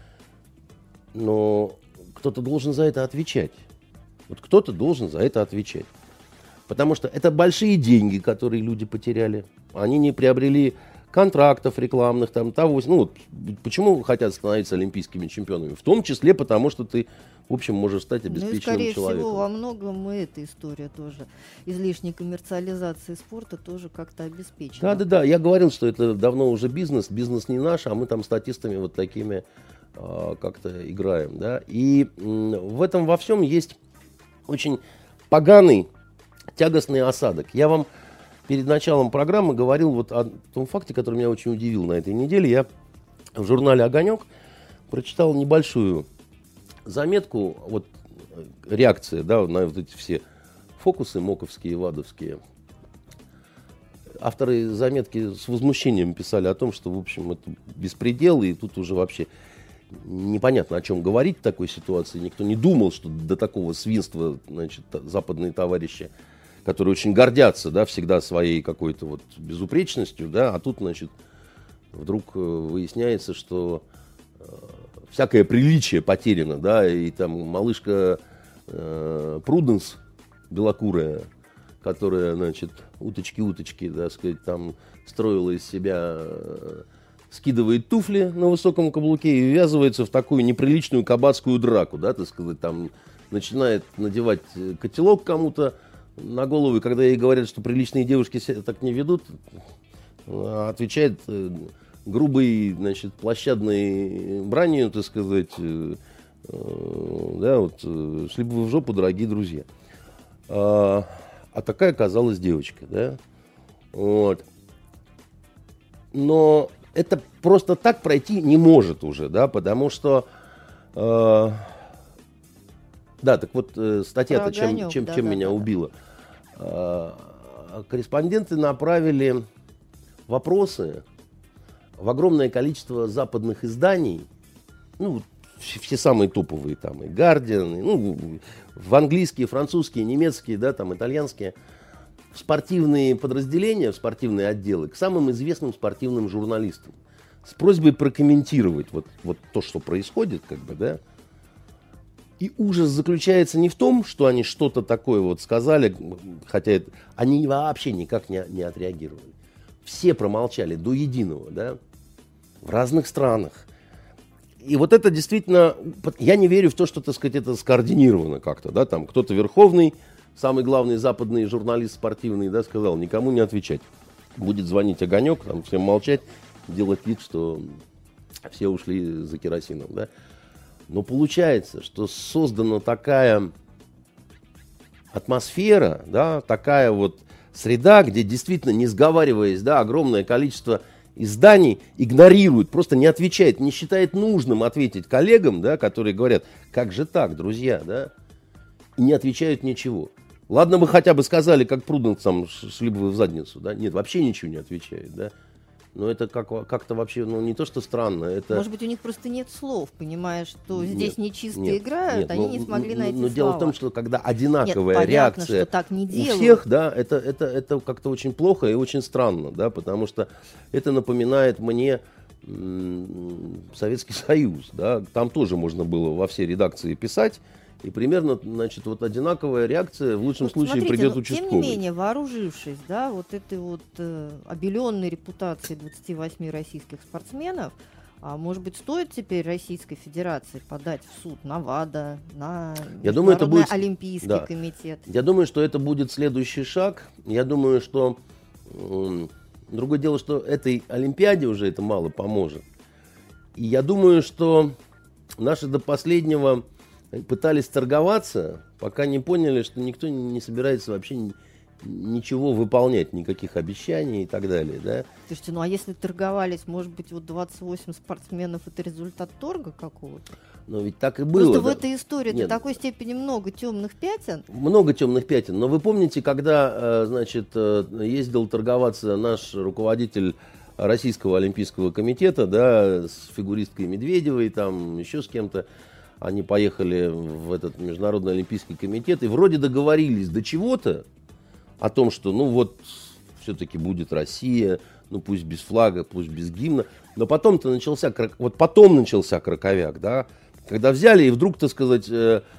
Но кто-то должен за это отвечать. Вот кто-то должен за это отвечать. Потому что это большие деньги, которые люди потеряли. Они не приобрели контрактов рекламных, там, того. Ну, вот, почему хотят становиться олимпийскими чемпионами? В том числе потому, что ты, в общем, можешь стать обеспеченным скорее человеком. Всего, во многом и эта история тоже. Излишней коммерциализации спорта тоже как-то обеспечена. Да. Я говорил, что это давно уже бизнес. Бизнес не наш, а мы там статистами вот такими как-то играем. Да? И в этом во всем есть очень поганый, тягостный осадок. Я вам перед началом программы говорил вот о том факте, который меня очень удивил на этой неделе. Я в журнале «Огонек» прочитал небольшую заметку, вот реакция, да, на вот эти все фокусы моковские и вадовские. Авторы заметки с возмущением писали о том, что, в общем, это беспредел, и тут уже вообще непонятно, о чем говорить в такой ситуации. Никто не думал, что до такого свинства, значит, западные товарищи, которые очень гордятся, да, всегда своей какой-то вот безупречностью, да, а тут, значит, вдруг выясняется, что всякое приличие потеряно, да, и там малышка Пруденс белокурая, которая, значит, уточки, так сказать, там строила из себя, скидывает туфли на высоком каблуке и ввязывается в такую неприличную кабацкую драку, да, так сказать, там начинает надевать котелок кому-то на голову, и когда ей говорят, что приличные девушки себя так не ведут, отвечает грубой, значит, площадной бранью, так сказать, да, вот, шли бы вы в жопу, дорогие друзья. А такая оказалась девочка, да, вот. Но это просто так пройти не может уже, да, потому что, да, так вот, статья-то чем меня убила. Корреспонденты направили вопросы в огромное количество западных изданий, ну, все самые топовые, там, и Guardian, ну, в английские, французские, немецкие, да, там, итальянские, в спортивные подразделения, в спортивные отделы, к самым известным спортивным журналистам, с просьбой прокомментировать вот то, что происходит, как бы, да. И ужас заключается не в том, что они что-то такое вот сказали, хотя они вообще никак не отреагировали. Все промолчали до единого, да, в разных странах. И вот это действительно, я не верю в то, что, так сказать, это скоординировано как-то, да, там кто-то верховный самый главный западный журналист спортивный, да, сказал, никому не отвечать. Будет звонить Огонек, там всем молчать, делать вид, что все ушли за керосином, да. Но получается, что создана такая атмосфера, да, такая вот среда, где действительно, не сговариваясь, да, огромное количество изданий игнорирует, просто не отвечает, не считает нужным ответить коллегам, да, которые говорят, как же так, друзья, да, и не отвечают ничего. Ладно бы хотя бы сказали, как Пруденс, там, шли бы вы в задницу, да, нет, вообще ничего не отвечает, да. Но это как-то вообще, ну, не то, что странно, это... Может быть, у них просто нет слов, понимая, что здесь нечисто нет, играют, они не смогли найти но слова. Дело в том, что когда одинаковая понятно, реакция что так не у делают. всех, да, это как-то очень плохо и очень странно, да, потому что это напоминает мне Советский Союз, да, там тоже можно было во все редакции писать, и примерно, значит, вот одинаковая реакция в лучшем случае смотрите, придет но, участковый. тем не менее, вооружившись, да, вот этой вот обеленной репутацией 28 российских спортсменов, может быть, стоит теперь Российской Федерации подать в суд на ВАДА, на Международный Олимпийский комитет? Я думаю, что это будет следующий шаг. Я думаю, что другое дело, что этой Олимпиаде уже это мало поможет. И я думаю, что наши до последнего пытались торговаться, пока не поняли, что никто не собирается вообще ничего выполнять, никаких обещаний и так далее, да. Слушайте, ну а если торговались, может быть, вот 28 спортсменов это результат торга какого-то? Но ведь так и было. Просто да. в этой истории до такой степени много темных пятен. Много темных пятен. Но вы помните, когда, значит, ездил торговаться наш руководитель Российского Олимпийского комитета, да, с фигуристкой Медведевой, там, еще с кем-то, они поехали в этот Международный Олимпийский комитет и вроде договорились до чего-то о том, что, ну вот, все-таки будет Россия, ну пусть без флага, пусть без гимна. Но потом-то начался, начался краковяк, да, когда взяли и вдруг, так сказать,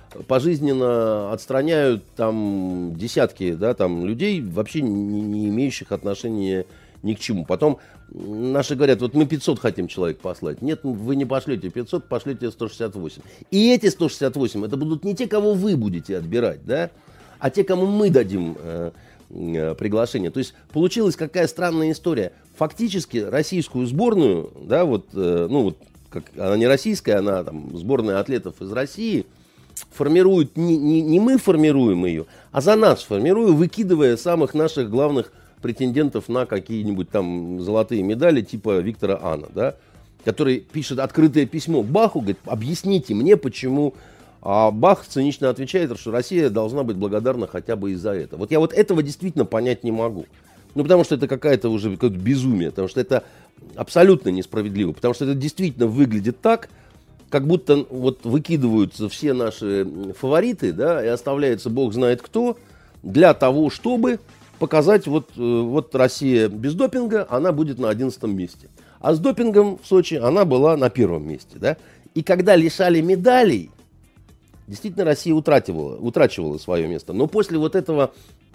пожизненно отстраняют там десятки, да, там людей, вообще не имеющих отношения ни к чему. Потом наши говорят, вот мы 500 хотим человек послать. Нет, вы не пошлете 500, пошлете 168. И эти 168, это будут не те, кого вы будете отбирать, да, а те, кому мы дадим приглашение. То есть получилась какая странная история. Фактически российскую сборную, да, вот, ну вот, как, она не российская, она там сборная атлетов из России, формирует, не мы формируем ее, а за нас формируем, выкидывая самых наших главных претендентов на какие-нибудь там золотые медали типа Виктора Ана, да, который пишет открытое письмо Баху, говорит, объясните мне, почему. А Бах цинично отвечает, что Россия должна быть благодарна хотя бы из-за этого. Вот я вот этого действительно понять не могу. Ну, потому что это какое-то уже какое-то безумие, потому что это абсолютно несправедливо, потому что это действительно выглядит так, как будто вот выкидываются все наши фавориты, да, и оставляется бог знает кто, для того, чтобы показать, вот Россия без допинга, она будет на 11 месте. А с допингом в Сочи она была на 1 месте, да. И когда лишали медалей, действительно Россия утрачивала свое место. Но после вот этого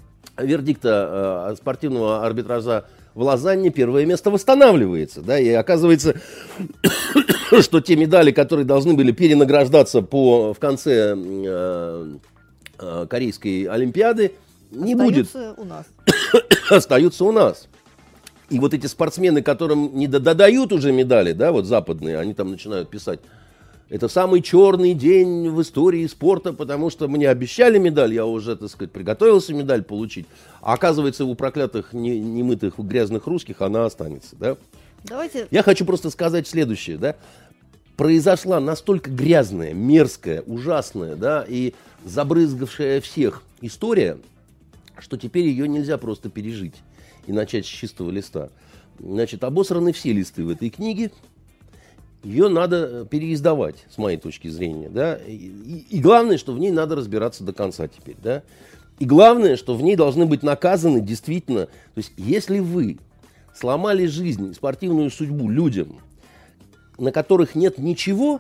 вердикта спортивного арбитража в Лозанне 1 место восстанавливается, да, и оказывается, что те медали, которые должны были перенаграждаться в конце Корейской Олимпиады, не будет. У нас. Остаются у нас. И вот эти спортсмены, которым не додают уже медали, да, вот западные, они там начинают писать, это самый черный день в истории спорта, потому что мне обещали медаль, я уже, так сказать, приготовился медаль получить. А оказывается, у проклятых, немытых, грязных русских она останется, да. Давайте. Я хочу просто сказать следующее, да. Произошла настолько грязная, мерзкая, ужасная, да, и забрызгавшая всех история, что теперь ее нельзя просто пережить и начать с чистого листа. Значит, обосраны все листы в этой книге. Ее надо переиздавать, с моей точки зрения, да. И главное, что в ней надо разбираться до конца теперь, да. И главное, что в ней должны быть наказаны действительно. То есть, если вы сломали жизнь, спортивную судьбу людям, на которых нет ничего,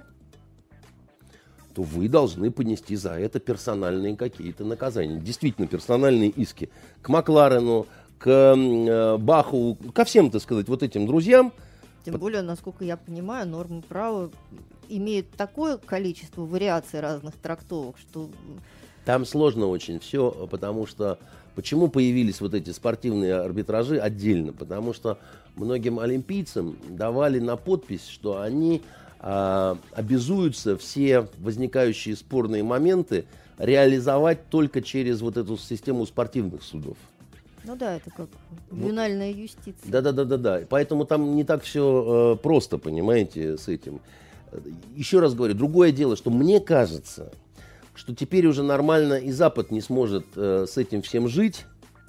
то вы должны понести за это персональные какие-то наказания. Действительно, персональные иски к Макларену, к Баху, ко всем, так сказать, вот этим друзьям. Тем более, насколько я понимаю, нормы права имеют такое количество вариаций разных трактовок, что Там сложно очень все, потому что... Почему появились вот эти спортивные арбитражи отдельно? Потому что многим олимпийцам давали на подпись, что они обязуются все возникающие спорные моменты реализовать только через вот эту систему спортивных судов. Ну да, это как ювенальная юстиция. Да. Поэтому там не так все просто, понимаете, с этим. Еще раз говорю, другое дело, что мне кажется, что теперь уже нормально и Запад не сможет с этим всем жить,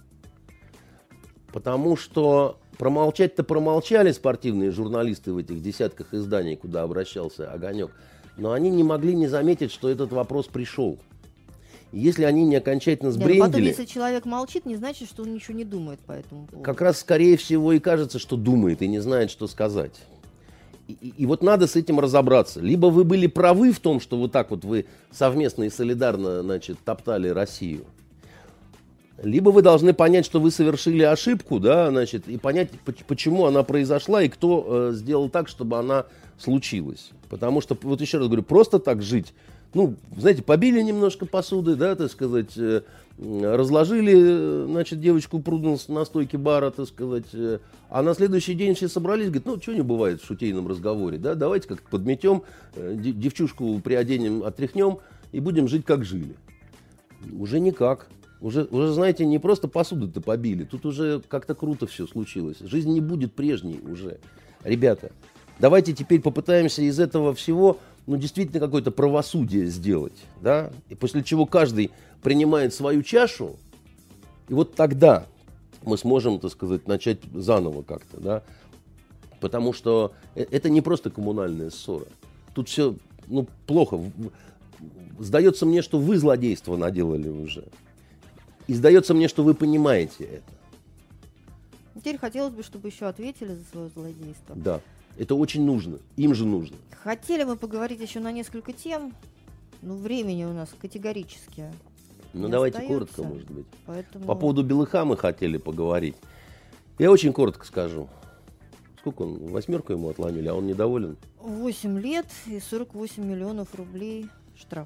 потому что промолчать-то промолчали спортивные журналисты в этих десятках изданий, куда обращался Огонек, но они не могли не заметить, что этот вопрос пришел. И если они не окончательно сбрендили... Потом, если человек молчит, не значит, что он ничего не думает по этому поводу. Как раз, скорее всего, и кажется, что думает и не знает, что сказать. И вот надо с этим разобраться. Либо вы были правы в том, что вот так вот вы совместно и солидарно, значит, топтали Россию. Либо вы должны понять, что вы совершили ошибку, да, значит, и понять, почему она произошла и кто сделал так, чтобы она случилась. Потому что, вот еще раз говорю, просто так жить, ну, знаете, побили немножко посуды, да, так сказать, разложили, значит, девочку Пруденс на стойке бара, так сказать, а на следующий день все собрались, говорят, ну, что не бывает в шутейном разговоре, да, давайте как-то подметем, девчушку приоденем, отряхнем и будем жить, как жили. Уже никак. Уже, знаете, не просто посуду-то побили, тут уже как-то круто все случилось. Жизнь не будет прежней уже. Ребята, давайте теперь попытаемся из этого всего, ну, действительно какое-то правосудие сделать, да, и после чего каждый принимает свою чашу, и вот тогда мы сможем, так сказать, начать заново как-то, да, потому что это не просто коммунальная ссора. Тут все, ну, плохо. Сдается мне, что вы злодейство наделали уже. И сдается мне, что вы понимаете это. Теперь хотелось бы, чтобы еще ответили за свое злодейство. Да, это очень нужно. Им же нужно. Хотели мы поговорить еще на несколько тем, но времени у нас категорически Ну, не давайте остается, коротко, может быть. Поэтому... По поводу Белыха мы хотели поговорить. Я очень коротко скажу. Сколько он? 8 ему отломили, а он недоволен? 8 лет и 48 миллионов рублей штраф.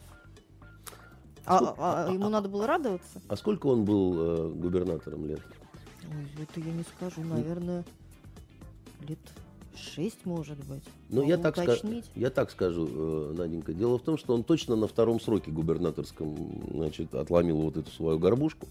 Ему надо было радоваться? А сколько он был губернатором лет? Ой, это я не скажу, наверное, лет 6, может быть. Ну, я так скажу, уточнить. Наденька. Дело в том, что он точно на втором сроке губернаторском, значит, отломил вот эту свою горбушку.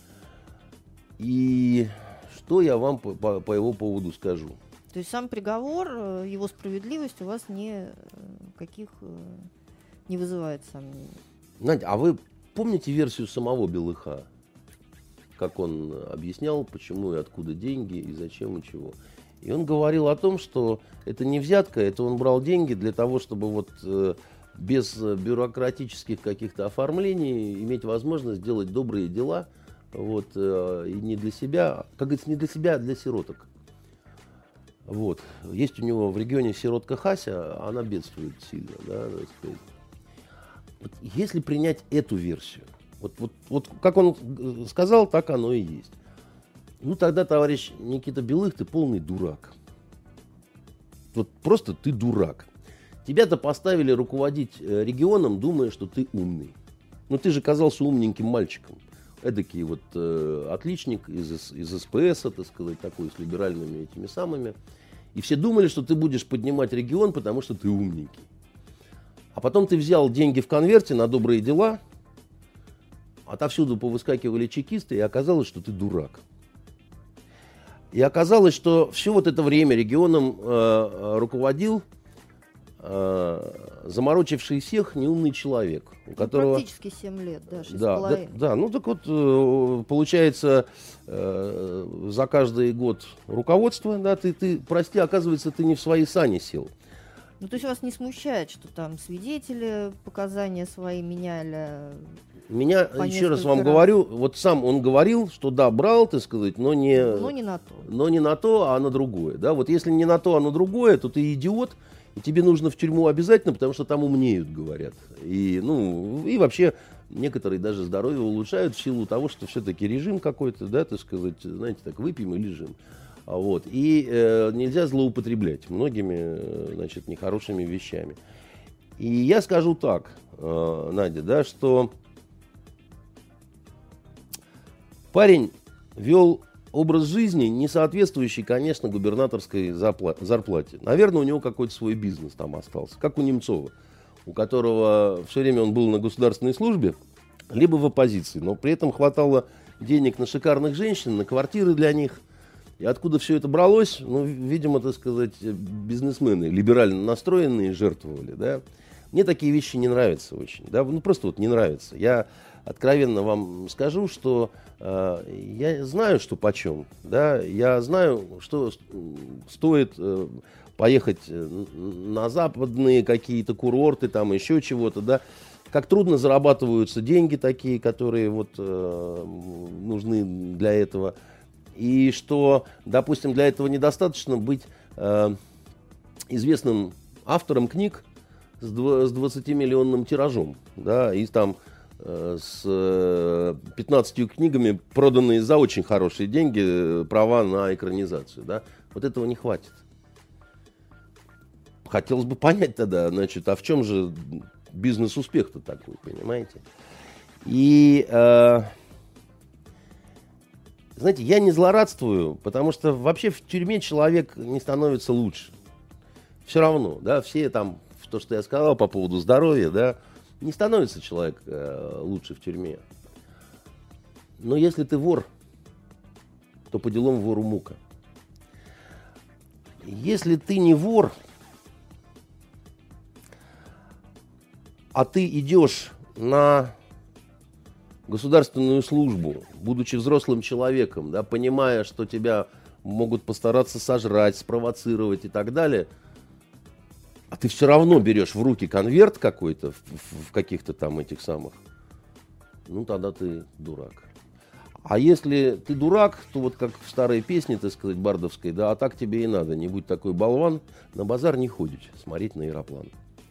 И что я вам по его поводу скажу? То есть сам приговор, его справедливость у вас никаких не вызывает сомнений? Надя, а вы помните версию самого Белыха? Как он объяснял, почему и откуда деньги, и зачем, и чего. И он говорил о том, что это не взятка, это он брал деньги для того, чтобы вот без бюрократических каких-то оформлений иметь возможность делать добрые дела. Вот, и не для себя, как говорится, не для себя, а для сироток. Вот. Есть у него в регионе сиротка Хася, она бедствует сильно, да, так сказать. Вот если принять эту версию, вот как он сказал, так оно и есть. Ну тогда, товарищ Никита Белых, ты полный дурак. Вот просто ты дурак. Тебя-то поставили руководить регионом, думая, что ты умный. Но ты же казался умненьким мальчиком. Эдакий вот отличник из СПС, так сказать, такой с либеральными этими самыми. И все думали, что ты будешь поднимать регион, потому что ты умненький. А потом ты взял деньги в конверте на добрые дела, отовсюду повыскакивали чекисты, и оказалось, что ты дурак. И оказалось, что все вот это время регионом руководил заморочивший всех неумный человек. У которого... Практически 7 лет, да, 6,5. Да, ну так вот, получается, за каждый год руководства, да, ты, прости, оказывается, ты не в свои сани сел. Ну, то есть вас не смущает, что там свидетели показания свои меняли? Меня, еще раз вам говорю, вот сам он говорил, что да, брал, так сказать, но не на то. Но не на то, а на другое. Да? Вот если не на то, а на другое, то ты идиот, и тебе нужно в тюрьму обязательно, потому что там умнеют, говорят. И, ну, и вообще некоторые даже здоровье улучшают в силу того, что все-таки режим какой-то, да, так сказать, знаете, так выпьем и лежим. Вот. И нельзя злоупотреблять многими, значит, нехорошими вещами. И я скажу так, Надя, да, что Парень вел образ жизни, не соответствующий, конечно, губернаторской зарплате. Наверное, у него какой-то свой бизнес там остался, как у Немцова, у которого все время он был на государственной службе, либо в оппозиции, но при этом хватало денег на шикарных женщин, на квартиры для них. И откуда все это бралось? Ну, видимо, так сказать, бизнесмены, либерально настроенные, жертвовали, да. Мне такие вещи не нравятся очень, да, ну, просто вот не нравятся. Я откровенно вам скажу, что я знаю, что почем, да, я знаю, что стоит поехать на западные какие-то курорты, там еще чего-то, да, как трудно зарабатываются деньги такие, которые вот нужны для этого, и что, допустим, для этого недостаточно быть известным автором книг с 20-миллионным тиражом, да, и там с 15 книгами, проданные за очень хорошие деньги, права на экранизацию, да, вот этого не хватит. Хотелось бы понять тогда, значит, а в чем же бизнес-успех-то такой, понимаете? И, знаете, я не злорадствую, потому что вообще в тюрьме человек не становится лучше. Все равно, да, все там, то, что я сказал по поводу здоровья, да, не становится человек лучше в тюрьме. Но если ты вор, то по делам вору мука. Если ты не вор, а ты идешь на государственную службу, будучи взрослым человеком, да, понимая, что тебя могут постараться сожрать, спровоцировать и так далее, а ты все равно берешь в руки конверт какой-то в каких-то там этих самых, ну тогда ты дурак. А если ты дурак, то вот как в старой песне, так сказать, бардовской, да, а так тебе и надо, не будь такой болван, на базар не ходить, смотреть на аэроплан.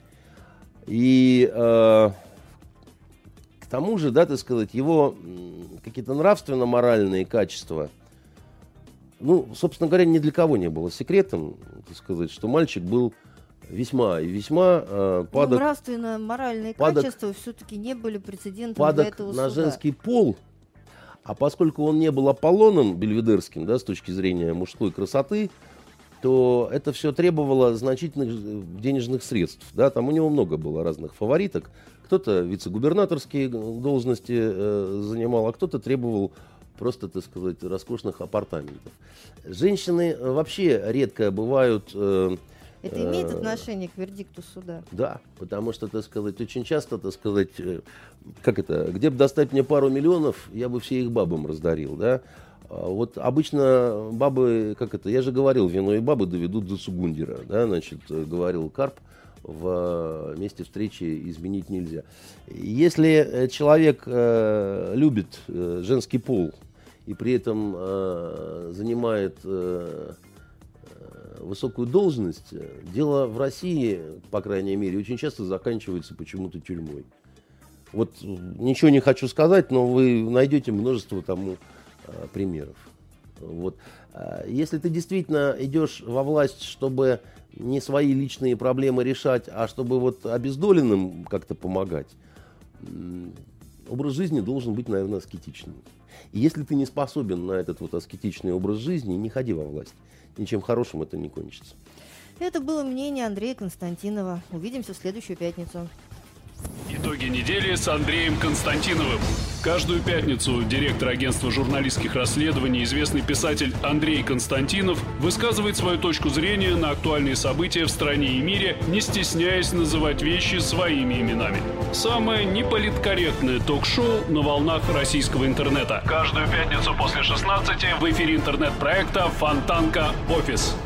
И к тому же, да, так сказать, его какие-то нравственно-моральные качества, ну, собственно говоря, ни для кого не было секретом, так сказать, что мальчик был весьма и весьма падок. Нравственно-моральные качества все-таки не были прецедентом для этого суда. На женский пол, а поскольку он не был Аполлоном бельведерским, да, с точки зрения мужской красоты, то это все требовало значительных денежных средств. Да, там у него много было разных фавориток. Кто-то вице-губернаторские должности занимал, а кто-то требовал просто, так сказать, роскошных апартаментов. Женщины вообще редко бывают... Это имеет отношение к вердикту суда? Да, потому что, так сказать, очень часто, так сказать, как это, где бы достать мне пару миллионов, я бы все их бабам раздарил, да. Вот обычно бабы, как это, я же говорил, вино и бабы доведут до Цугундера, да, значит, говорил Карп в месте встречи «Изменить нельзя». Если человек любит женский пол и при этом занимает высокую должность, дело в России, по крайней мере, очень часто заканчивается почему-то тюрьмой. Вот ничего не хочу сказать, но вы найдете множество тому примеров. Вот. Если ты действительно идешь во власть, чтобы не свои личные проблемы решать, а чтобы вот обездоленным как-то помогать, образ жизни должен быть, наверное, аскетичным. И если ты не способен на этот вот аскетичный образ жизни, не ходи во власть. Ничем хорошим это не кончится. Это было мнение Андрея Константинова. Увидимся в следующую пятницу. Итоги недели с Андреем Константиновым. Каждую пятницу директор агентства журналистских расследований, известный писатель Андрей Константинов высказывает свою точку зрения на актуальные события в стране и мире, не стесняясь называть вещи своими именами. Самое неполиткорректное ток-шоу на волнах российского интернета. Каждую пятницу после 16 в эфире интернет-проекта «Фонтанка. Офис».